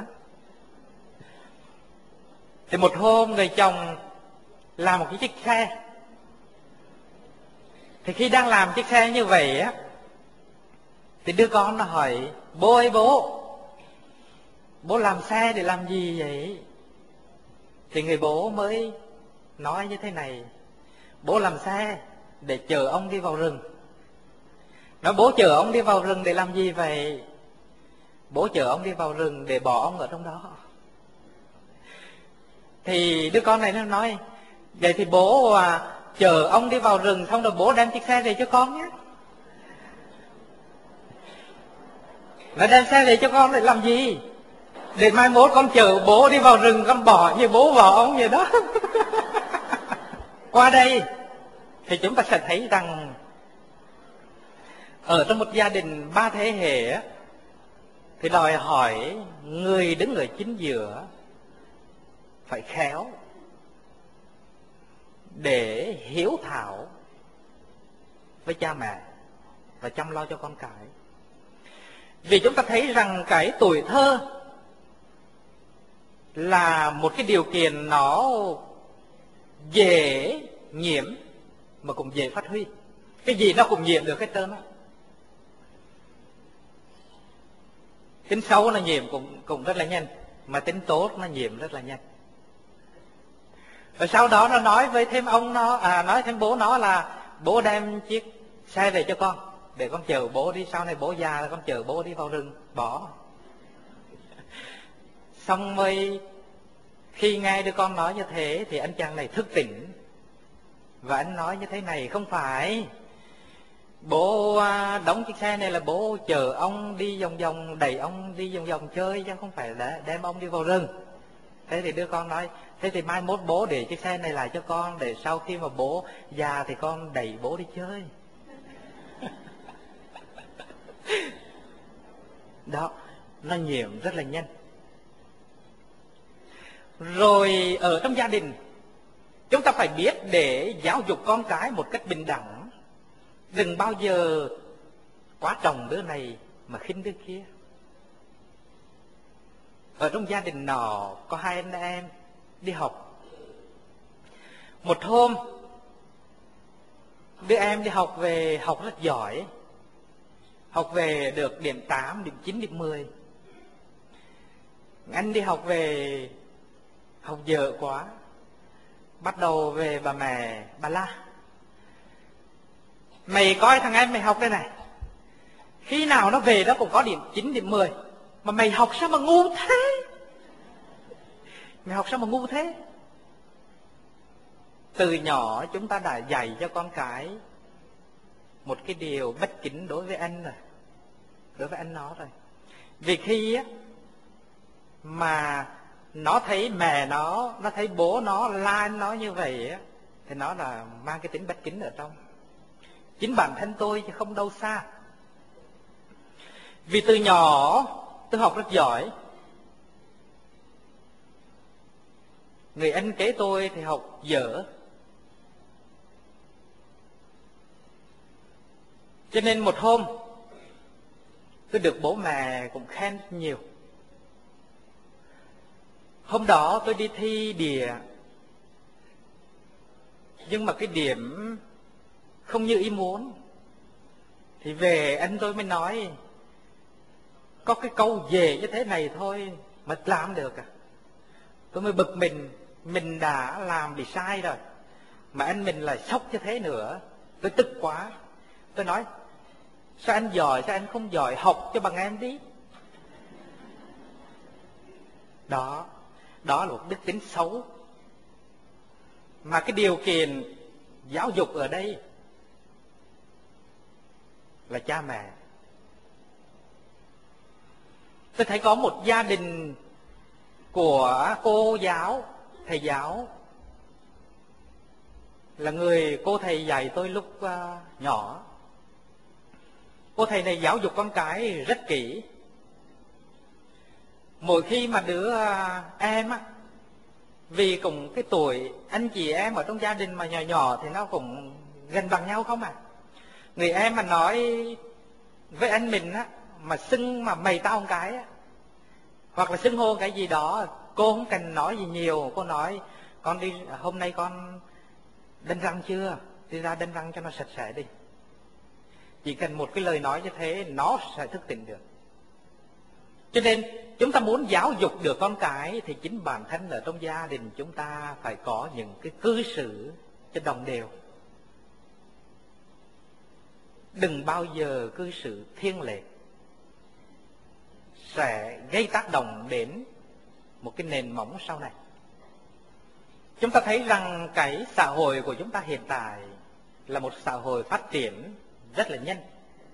Thì một hôm người chồng làm một cái chiếc xe. Thì khi đang làm chiếc xe như vậy á, thì đứa con nó hỏi: bố ơi bố làm xe để làm gì vậy? Thì người bố mới nói như thế này: bố làm xe để chở ông đi vào rừng. Nói: bố chở ông đi vào rừng để làm gì vậy? Bố chở ông đi vào rừng để bỏ ông ở trong đó. Thì đứa con này nó nói: vậy thì bố chở ông đi vào rừng, xong rồi bố đem chiếc xe về cho con nhé. Nó đem xe về cho con để làm gì? Để mai mốt con chở bố đi vào rừng, con bỏ như bố bỏ ông vậy đó. Qua đây thì chúng ta sẽ thấy rằng ở trong một gia đình 3 thế hệ thì đòi hỏi người đứng ở chính giữa phải khéo để hiếu thảo với cha mẹ và chăm lo cho con cái. Vì chúng ta thấy rằng cái tuổi thơ là một cái điều kiện nó dễ nhiễm mà cũng dễ phát huy. Cái gì nó cũng nhiễm được hết trơn á. Tính xấu nó nhiễm cũng rất là nhanh, mà tính tốt nó nhiễm rất là nhanh. Rồi sau đó nó nói với thêm ông nó, nói thêm bố nó là bố đem chiếc xe về cho con, để con chờ bố đi, sau này bố già là con chờ bố đi vào rừng. Bỏ. Xong rồi khi nghe đứa con nói như thế thì anh chàng này thức tỉnh, và anh nói như thế này: không phải, bố đóng chiếc xe này là bố chờ ông đi vòng vòng, đẩy ông đi vòng vòng chơi, chứ không phải là đem ông đi vào rừng. Thế thì đứa con nói: thế thì mai mốt bố để chiếc xe này lại cho con, để sau khi mà bố già thì con đẩy bố đi chơi. Đó, nó nhiệm rất là nhanh. Rồi ở trong gia đình, chúng ta phải biết để giáo dục con cái một cách bình đẳng. Đừng bao giờ quá trọng đứa này mà khinh đứa kia. Ở trong gia đình nọ có hai anh em đi học. Một hôm, đứa em đi học về, học rất giỏi, học về được điểm 8, điểm 9, điểm 10. Anh đi học về học dở quá, bắt đầu về bà mẹ bà la: mày coi thằng em mày học đây này, khi nào nó về nó cũng có điểm 9, điểm 10, mà mày học sao mà ngu thế? Mày học sao mà ngu thế? Từ nhỏ chúng ta đã dạy cho con cái một cái điều bất kính đối với anh rồi, đối với anh nó rồi. Vì khi á mà nó thấy mẹ nó thấy bố nó la anh nó như vậy á, thì nó là mang cái tính bất kính ở trong. Chính bản thân tôi chứ không đâu xa. Vì từ nhỏ tôi học rất giỏi. Người anh kế tôi thì học dở. Cho nên một hôm tôi được bố mẹ cũng khen nhiều. Hôm đó tôi đi thi địa, nhưng mà cái điểm không như ý muốn. Thì về anh tôi mới nói: có cái câu về như thế này thôi mà làm được à? Tôi mới bực mình đã làm bị sai rồi, mà anh mình lại sốc như thế nữa. Tôi tức quá. Tôi nói: sao anh giỏi, sao anh không giỏi, học cho bằng em đi. Đó là một đức tính xấu. Mà cái điều kiện giáo dục ở đây là cha mẹ. Tôi thấy có một gia đình của cô giáo, thầy giáo, là người cô thầy dạy tôi lúc nhỏ. Cô thầy này giáo dục con cái rất kỹ. Mỗi khi mà đứa em á, vì cùng cái tuổi anh chị em ở trong gia đình mà nhỏ nhỏ thì nó cũng gần bằng nhau không à. Người em mà nói với anh mình á, mà xưng mà mày tao một cái á, hoặc là xưng hô cái gì đó, cô không cần nói gì nhiều. Cô nói: con đi, hôm nay con đánh răng chưa? Đi ra đánh răng cho nó sạch sẽ đi. Chỉ cần một cái lời nói như thế nó sẽ thức tỉnh được. Cho nên chúng ta muốn giáo dục được con cái thì chính bản thân ở trong gia đình chúng ta phải có những cái cư xử cho đồng đều. Đừng bao giờ cư xử thiên lệch, sẽ gây tác động đến một cái nền móng sau này. Chúng ta thấy rằng cái xã hội của chúng ta hiện tại là một xã hội phát triển rất là nhanh.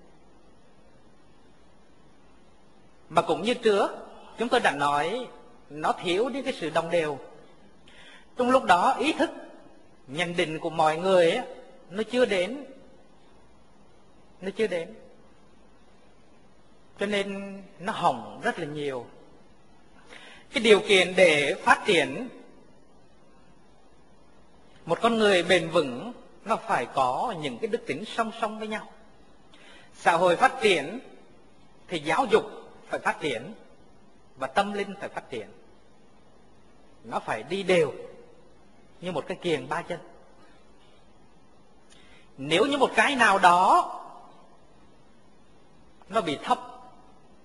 Mà cũng như trước chúng tôi đã nói, nó thiếu đi cái sự đồng đều. Trong lúc đó ý thức, nhận định của mọi người ấy, nó chưa đến. Cho nên nó hỏng rất là nhiều. Cái điều kiện để phát triển một con người bền vững, nó phải có những cái đức tính song song với nhau. Xã hội phát triển thì giáo dục phải phát triển và tâm linh phải phát triển. Nó phải đi đều như một cái kiềng ba chân. Nếu như một cái nào đó nó bị thấp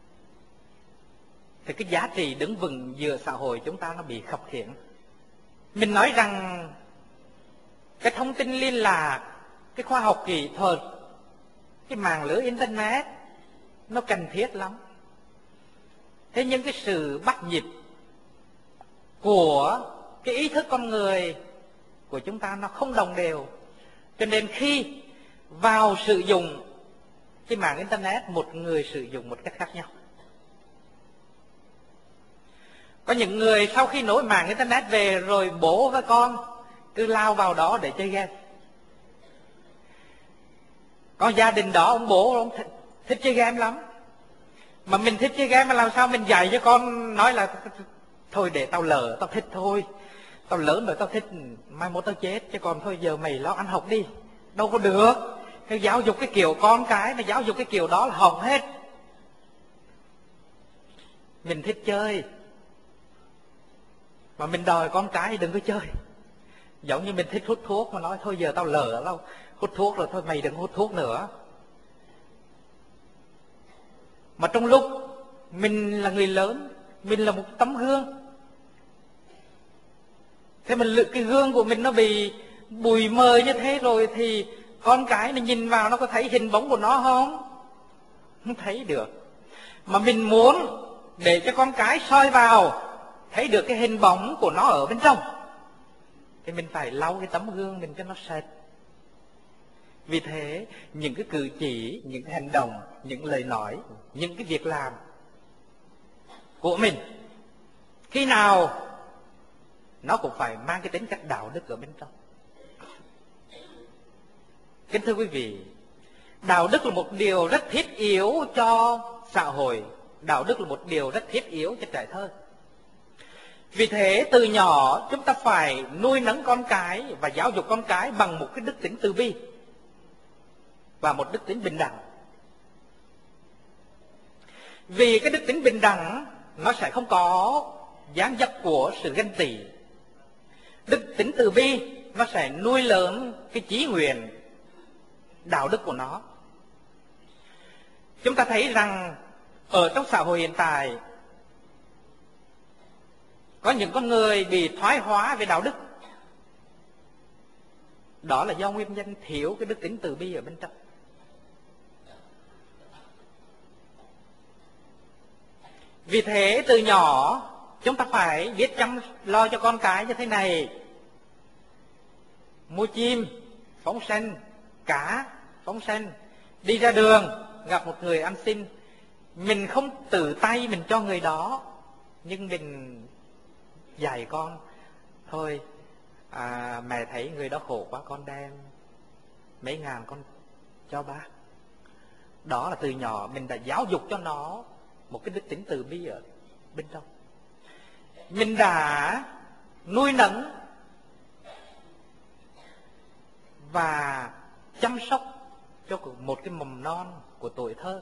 thì cái giá trị đứng vững giữa xã hội chúng ta nó bị khập khiễng. Mình nói rằng cái thông tin liên lạc, cái khoa học kỹ thuật, cái mạng lưới internet nó cần thiết lắm. Thế nhưng cái sự bắt nhịp của cái ý thức con người của chúng ta nó không đồng đều. Cho nên khi vào sử dụng cái mạng internet, một người sử dụng một cách khác nhau. Có những người sau khi nối mạng internet về rồi bố với con cứ lao vào đó để chơi game. Có gia đình đó ông bố ông thích chơi game lắm. Mà mình thích chơi game mà làm sao mình dạy cho con nói là thôi để tao lỡ, tao thích thôi. Tao lớn rồi tao thích, mai mốt tao chết, chứ còn thôi giờ mày lo ăn học đi. Đâu có được. Cái giáo dục cái kiểu con cái mà giáo dục cái kiểu đó là hỏng hết. Mình thích chơi mà mình đòi con cái đừng có chơi. Giống như mình thích hút thuốc mà nói thôi giờ tao lỡ đâu hút thuốc rồi, thôi mày đừng hút thuốc nữa. Mà trong lúc mình là người lớn, mình là một tấm gương, thế mà cái gương của mình nó bị bụi mờ như thế rồi thì con cái nó nhìn vào nó có thấy hình bóng của nó không? Không thấy được. Mà mình muốn để cho con cái soi vào thấy được cái hình bóng của nó ở bên trong thì mình phải lau cái tấm gương mình cho nó sạch. Vì thế những cái cử chỉ, những cái hành động, những lời nói, những cái việc làm của mình khi nào nó cũng phải mang cái tính cách đạo đức ở bên trong. Kính thưa quý vị, đạo đức là một điều rất thiết yếu cho xã hội. Đạo đức là một điều rất thiết yếu cho trẻ thơ. Vì thế từ nhỏ chúng ta phải nuôi nấng con cái và giáo dục con cái bằng một cái đức tính từ bi và một đức tính bình đẳng. Vì cái đức tính bình đẳng nó sẽ không có dáng dấp của sự ganh tị. Đức tính từ bi nó sẽ nuôi lớn cái chí nguyện đạo đức của nó. Chúng ta thấy rằng ở trong xã hội hiện tại có những con người bị thoái hóa về đạo đức. Đó là do nguyên nhân thiếu cái đức tính từ bi ở bên trong. Vì thế từ nhỏ chúng ta phải biết chăm lo cho con cái như thế này. Mua chim, phóng sanh, cá, phóng sanh. Đi ra đường, gặp một người ăn xin, mình không tự tay mình cho người đó, nhưng mình dạy con, thôi mẹ thấy người đó khổ quá, con đem mấy ngàn con cho bác. Đó là từ nhỏ mình đã giáo dục cho nó một cái đức tính từ bi ở bên trong. Mình đã nuôi nấng và chăm sóc cho một cái mầm non của tuổi thơ.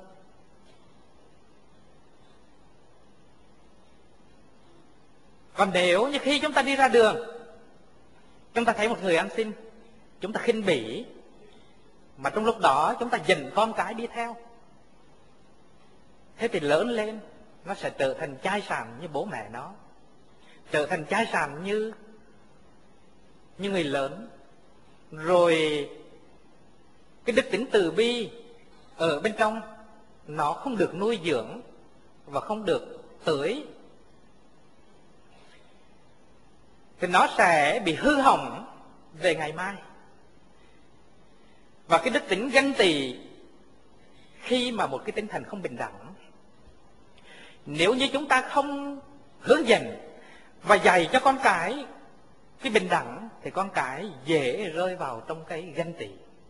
Còn nếu như khi chúng ta đi ra đường, chúng ta thấy một người ăn xin, chúng ta khinh bỉ, mà trong lúc đó chúng ta dẫn con cái đi theo, thế thì lớn lên nó sẽ trở thành chai sạn như bố mẹ nó, trở thành chai sạn như người lớn. Rồi cái đức tính từ bi ở bên trong nó không được nuôi dưỡng và không được tưới thì nó sẽ bị hư hỏng về ngày mai. Và cái đức tính ganh tị khi mà một cái tinh thần không bình đẳng, nếu như chúng ta không hướng dẫn và dạy cho con cái bình đẳng thì con cái dễ rơi vào trong cái ganh tị.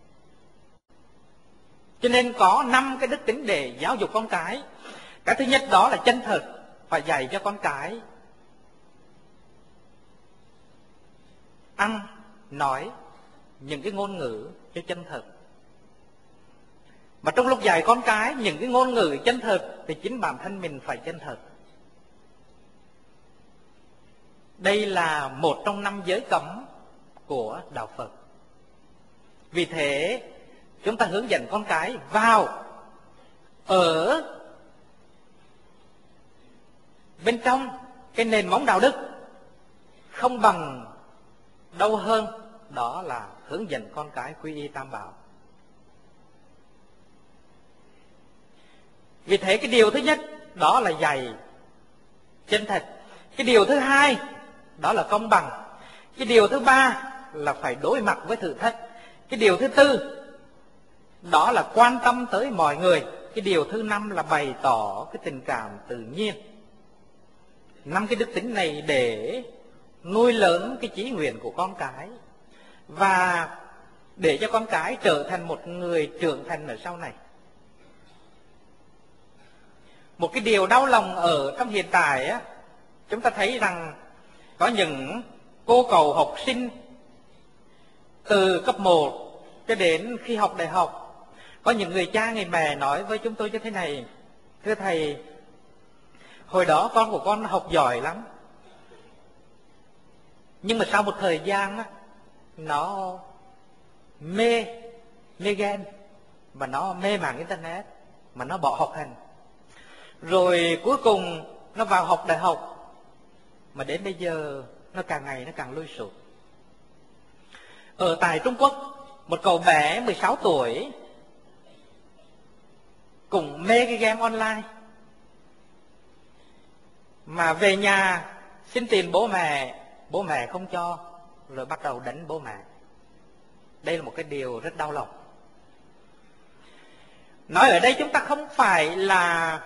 Cho nên có 5 cái đức tính để giáo dục con cái. Cái thứ nhất đó là chân thật, phải dạy cho con cái ăn, nói những cái ngôn ngữ cho chân thật. Mà trong lúc dạy con cái những cái ngôn ngữ chân thật thì chính bản thân mình phải chân thật. Đây là một trong 5 giới cấm của đạo Phật. Vì thế chúng ta hướng dẫn con cái vào ở bên trong cái nền móng đạo đức, không bằng đâu hơn đó là hướng dẫn con cái quy y Tam Bảo. Vì thế cái điều thứ nhất đó là dạy chân thật. Cái điều thứ hai đó là công bằng. Cái điều thứ ba là phải đối mặt với thử thách. Cái điều thứ tư đó là quan tâm tới mọi người. Cái điều thứ năm là bày tỏ cái tình cảm tự nhiên. 5 cái đức tính này để nuôi lớn cái chí nguyện của con cái và để cho con cái trở thành một người trưởng thành ở sau này. Một cái điều đau lòng ở trong hiện tại á, chúng ta thấy rằng có những cô cậu học sinh từ cấp 1 cho đến khi học đại học, có những người cha người mẹ nói với chúng tôi như thế này: thưa thầy, hồi đó con của con học giỏi lắm, nhưng mà sau một thời gian á, nó mê game và nó mê mạng internet mà nó bỏ học hành. Rồi cuối cùng nó vào học đại học mà đến bây giờ nó càng ngày nó càng lui sụt. Ở tại Trung Quốc, một cậu bé 16 tuổi cũng mê cái game online, mà về nhà xin tiền bố mẹ không cho, rồi bắt đầu đánh bố mẹ. Đây là một cái điều rất đau lòng. Nói ở đây chúng ta không phải là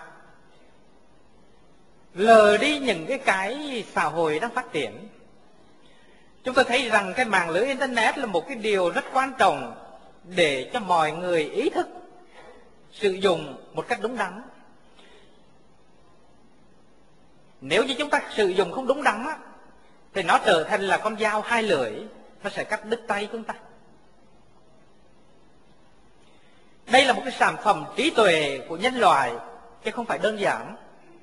lờ đi những cái xã hội đang phát triển. Chúng ta thấy rằng cái mạng lưới internet là một cái điều rất quan trọng để cho mọi người ý thức sử dụng một cách đúng đắn. Nếu như chúng ta sử dụng không đúng đắn á, thì nó trở thành là con dao hai lưỡi, nó sẽ cắt đứt tay chúng ta. Đây là một cái sản phẩm trí tuệ của nhân loại, chứ không phải đơn giản.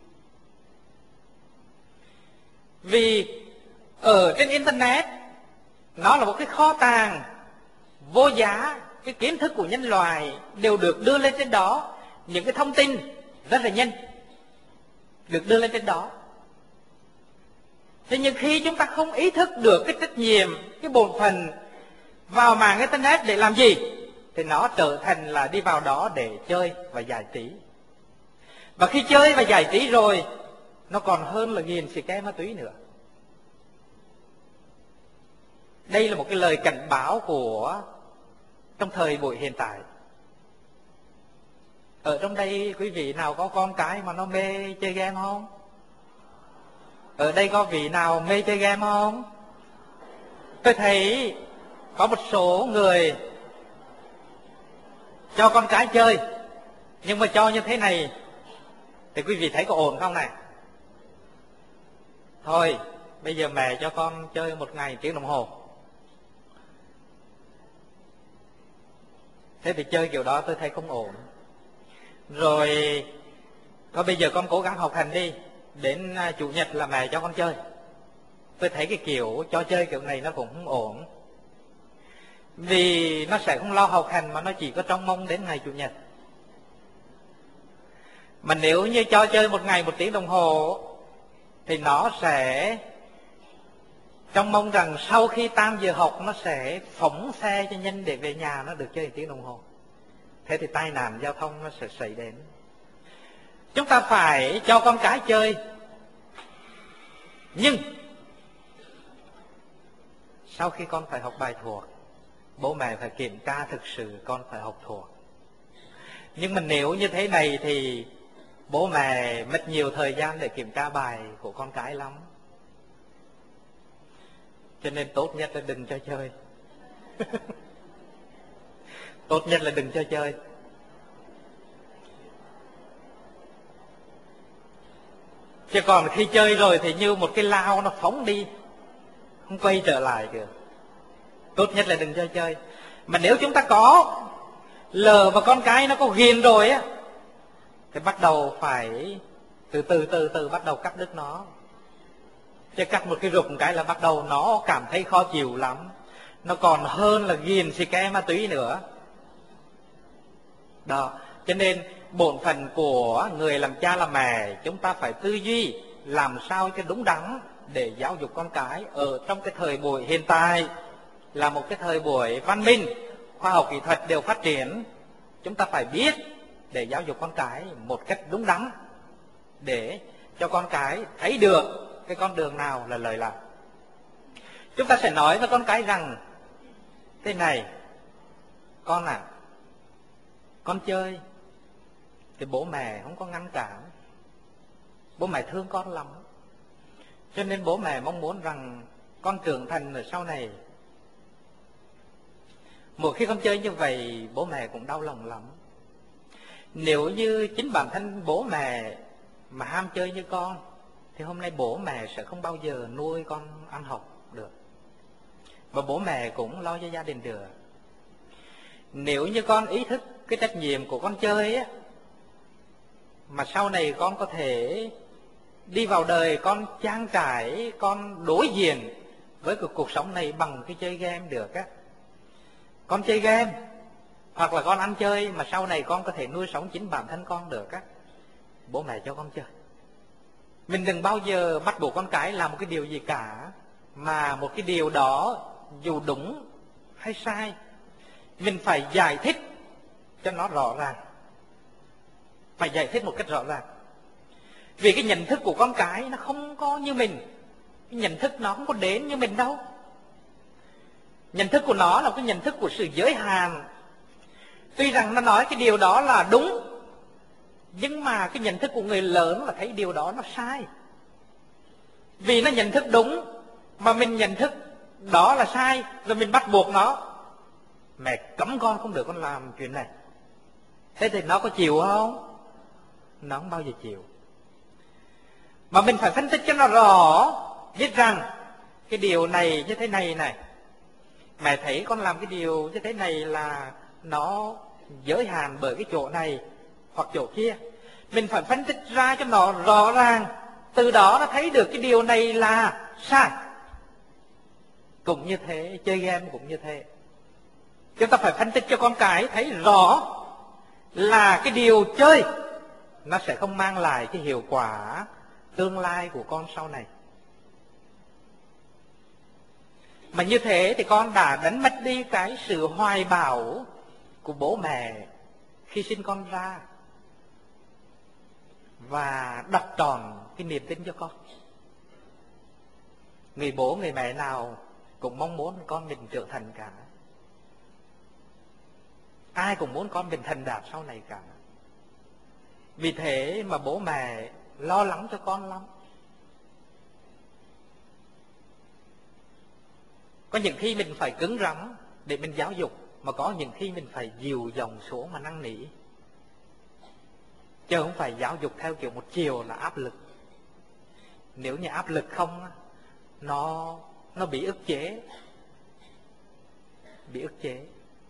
Vì ở trên internet nó là một cái kho tàng vô giá, cái kiến thức của nhân loại đều được đưa lên trên đó. Những cái thông tin rất là nhanh được đưa lên trên đó. Thế nhưng khi chúng ta không ý thức được cái trách nhiệm, cái bổn phận vào mạng internet để làm gì, thì nó trở thành là đi vào đó để chơi và giải trí. Và khi chơi và giải trí rồi, nó còn hơn là nghiền xì ke ma túy nữa. Đây là một cái lời cảnh báo của trong thời buổi hiện tại. Ở trong đây quý vị nào có con cái mà nó mê chơi game không? Ở đây có vị nào mê chơi game không? Tôi thấy có một số người cho con cái chơi, nhưng mà cho như thế này thì quý vị thấy có ổn không này? Thôi bây giờ mẹ cho con chơi một ngày 1 tiếng đồng hồ. Thế thì chơi kiểu đó tôi thấy không ổn. Rồi thôi bây giờ con cố gắng học hành đi, đến Chủ nhật là mẹ cho con chơi. Tôi thấy cái kiểu cho chơi kiểu này nó cũng không ổn. Vì nó sẽ không lo học hành mà nó chỉ có trông mong đến ngày Chủ nhật. Mà nếu như cho chơi một ngày 1 tiếng đồng hồ thì nó sẽ trông mong rằng sau khi tan giờ học nó sẽ phóng xe cho nhanh để về nhà nó được chơi 1 tiếng đồng hồ. Thế thì tai nạn giao thông nó sẽ xảy đến. Chúng ta phải cho con cái chơi, nhưng sau khi con phải học bài thuộc, bố mẹ phải kiểm tra thực sự con phải học thuộc. Nhưng mà nếu như thế này thì bố mẹ mất nhiều thời gian để kiểm tra bài của con cái lắm. Cho nên tốt nhất là đừng cho chơi. Tốt nhất là đừng cho chơi. Chứ còn khi chơi rồi thì như một cái lao nó phóng đi, không quay trở lại được. Tốt nhất là đừng cho chơi. Mà nếu chúng ta có lờ và con cái nó có ghiền rồi á, thì bắt đầu phải từ từ bắt đầu cắt đứt nó. Chứ cắt một cái rụng cái là bắt đầu nó cảm thấy khó chịu lắm. Nó còn hơn là ghiền xì ke ma túy nữa. Đó, cho nên bổn phận của người làm cha làm mẹ, chúng ta phải tư duy làm sao cho đúng đắn để giáo dục con cái ở trong cái thời buổi hiện tại, là một cái thời buổi văn minh, khoa học kỹ thuật đều phát triển. Chúng ta phải biết để giáo dục con cái một cách đúng đắn, để cho con cái thấy được cái con đường nào là lời lạc. Chúng ta sẽ nói với con cái rằng thế này: con à, con chơi thì bố mẹ không có ngăn cản, bố mẹ thương con lắm, cho nên bố mẹ mong muốn rằng con trưởng thành ở sau này. Mỗi khi con chơi như vậy, bố mẹ cũng đau lòng lắm. Nếu như chính bản thân bố mẹ mà ham chơi như con, thì hôm nay bố mẹ sẽ không bao giờ nuôi con ăn học được, và bố mẹ cũng lo cho gia đình được. Nếu như con ý thức cái trách nhiệm của con chơi á, mà sau này con có thể đi vào đời, con trang trải, con đối diện với cuộc sống này bằng cái chơi game được á. Con chơi game hoặc là con ăn chơi mà sau này con có thể nuôi sống chính bản thân con được á, bố mẹ cho con chơi. Mình đừng bao giờ bắt buộc con cái làm một cái điều gì cả, mà một cái điều đó dù đúng hay sai, mình phải giải thích cho nó rõ ràng, phải giải thích một cách rõ ràng. Vì cái nhận thức của con cái nó không có như mình, cái nhận thức nó không có đến như mình đâu. Nhận thức của nó là cái nhận thức của sự giới hạn. Tuy rằng nó nói cái điều đó là đúng, nhưng mà cái nhận thức của người lớn là thấy điều đó nó sai. Vì nó nhận thức đúng mà mình nhận thức đó là sai, rồi mình bắt buộc nó: mẹ cấm con không được con làm chuyện này. Thế thì nó có chịu không? Nó không bao giờ chịu. Mà mình phải phân tích cho nó rõ, biết rằng cái điều này như thế này này, mẹ thấy con làm cái điều như thế này là nó giới hạn bởi cái chỗ này hoặc chỗ kia. Mình phải phân tích ra cho nó rõ ràng, từ đó nó thấy được cái điều này là sai. Cũng như thế, chơi game cũng như thế. Chúng ta phải phân tích cho con cái thấy rõ là cái điều chơi nó sẽ không mang lại cái hiệu quả tương lai của con sau này. Mà như thế thì con đã đánh mất đi cái sự hoài bão của bố mẹ khi sinh con ra, và đặt tròn cái niềm tin cho con. Người bố, người mẹ nào cũng mong muốn con mình trưởng thành cả. Ai cũng muốn con mình thành đạt sau này cả. Vì thế mà bố mẹ lo lắng cho con lắm. Có những khi mình phải cứng rắn để mình giáo dục, mà có những khi mình phải dìu dòng xuống mà năn nỉ. Chứ không phải giáo dục theo kiểu một chiều là áp lực. Nếu như áp lực không, nó bị ức chế. Bị ức chế.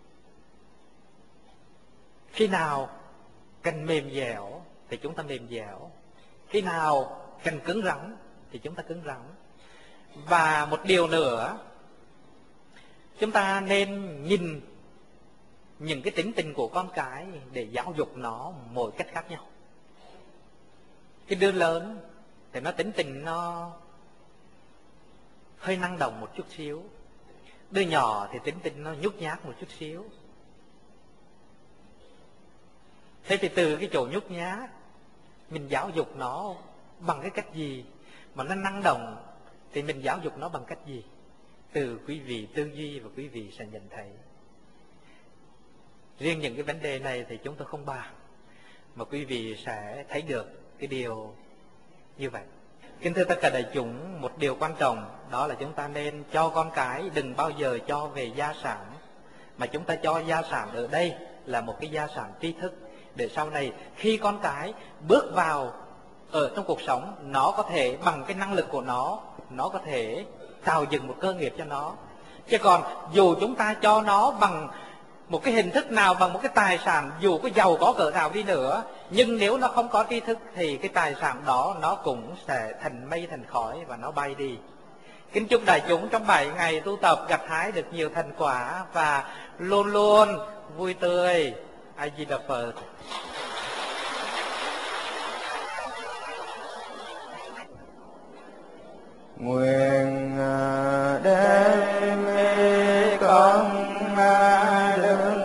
Khi nào cần mềm dẻo thì chúng ta mềm dẻo, khi nào cần cứng rắn thì chúng ta cứng rắn. Và một điều nữa, chúng ta nên nhìn những cái tính tình của con cái để giáo dục nó mỗi cách khác nhau. Cái đứa lớn thì nó tính tình nó hơi năng động một chút xíu, đứa nhỏ thì tính tình nó nhút nhát một chút xíu. Thế thì từ cái chỗ nhút nhát, mình giáo dục nó bằng cái cách gì? Mà nó năng động thì mình giáo dục nó bằng cách gì? Từ quý vị tư duy và quý vị sẽ nhận thấy. Riêng những cái vấn đề này thì chúng tôi không bàn, mà quý vị sẽ thấy được cái điều như vậy. Kính thưa tất cả đại chúng, một điều quan trọng đó là chúng ta nên cho con cái đừng bao giờ cho về gia sản, mà chúng ta cho gia sản ở đây là một cái gia sản tri thức, để sau này khi con cái bước vào ở trong cuộc sống, nó có thể bằng cái năng lực của nó có thể tạo dựng một cơ nghiệp cho nó. Chứ còn dù chúng ta cho nó bằng một cái hình thức nào, bằng một cái tài sản dù có giàu có cỡ nào đi nữa, nhưng nếu nó không có tri thức thì cái tài sản đó nó cũng sẽ thành mây thành khói và nó bay đi. Kính chúc đại chúng trong 7 ngày tu tập gặt hái được nhiều thành quả và luôn luôn vui tươi. A Di Đà Phật. nguyện đem con đức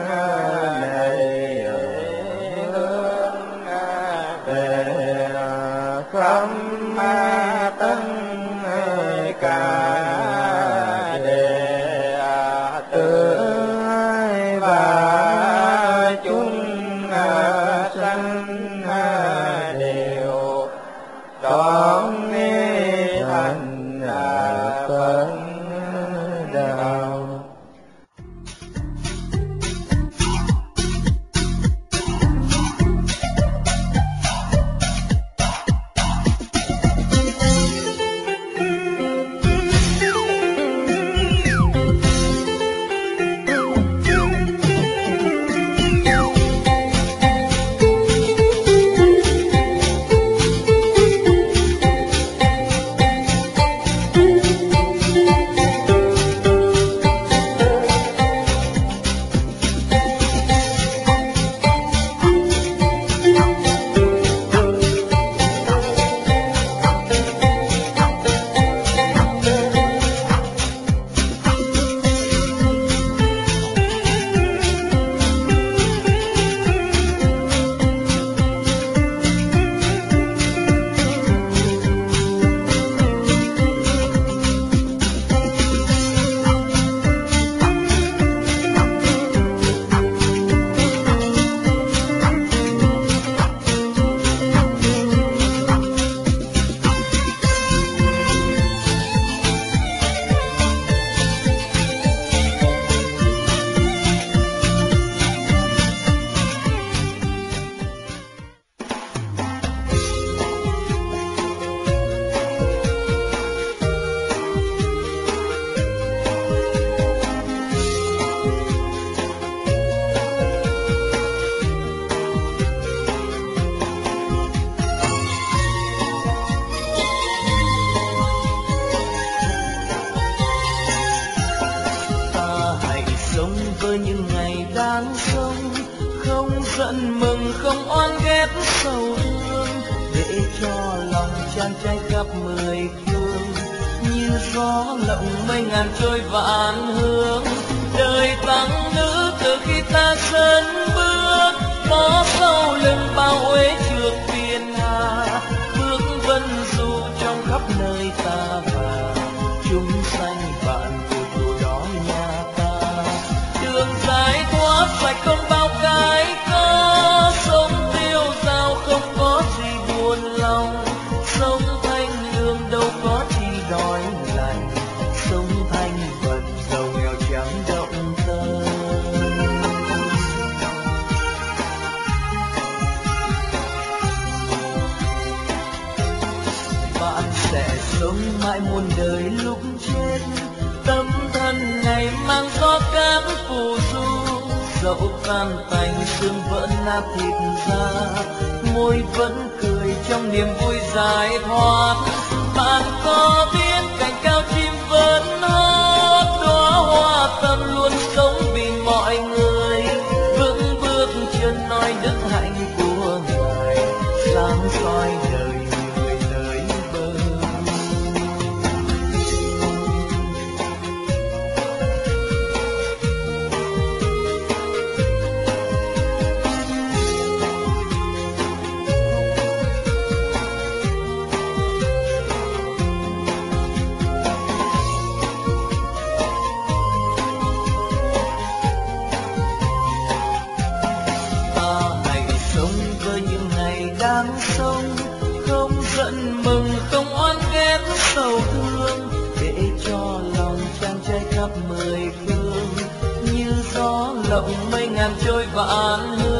này hướng về khắp tất cả đệ tử và chúng sanh đều trọn thành Phật đạo. giận mừng không oan ghét sầu thương, để cho lòng chàng trai khắp mười phương, như gió lộng mây ngàn trôi vạn hướng. Đời tăng nữ từ khi ta sân bước, có sau lưng bao uế trượt phiền hà, bước vân du trong khắp nơi ta vào, chúng sanh vạn từ thủ đó nhà ta. Đường dài thoát sạch không bao cái có, sống tiêu dao không có gì buồn lòng, sống thanh lương đâu có chi đói lành, sống thanh vật giàu nghèo chẳng động tâm. Bạn sẽ sống mãi muôn đời lúc chết, tâm thân này mang gió cát phù du, dẫu tan tành xương vỡ nát thịt ra, môi vẫn cười trong niềm vui giải thoát. Bạn có biết cành cao chim vẫn hót, đóa hoa tâm luôn sống vì mọi người, vững bước chân nói đức hạnh của ngài, sáng soi đời người nơi bờ. Đang sống không giận mừng không oán ghét sầu thương, để cho lòng chàng trai khắp mười phương, như gió lộng mây ngàn trôi vạn hướng.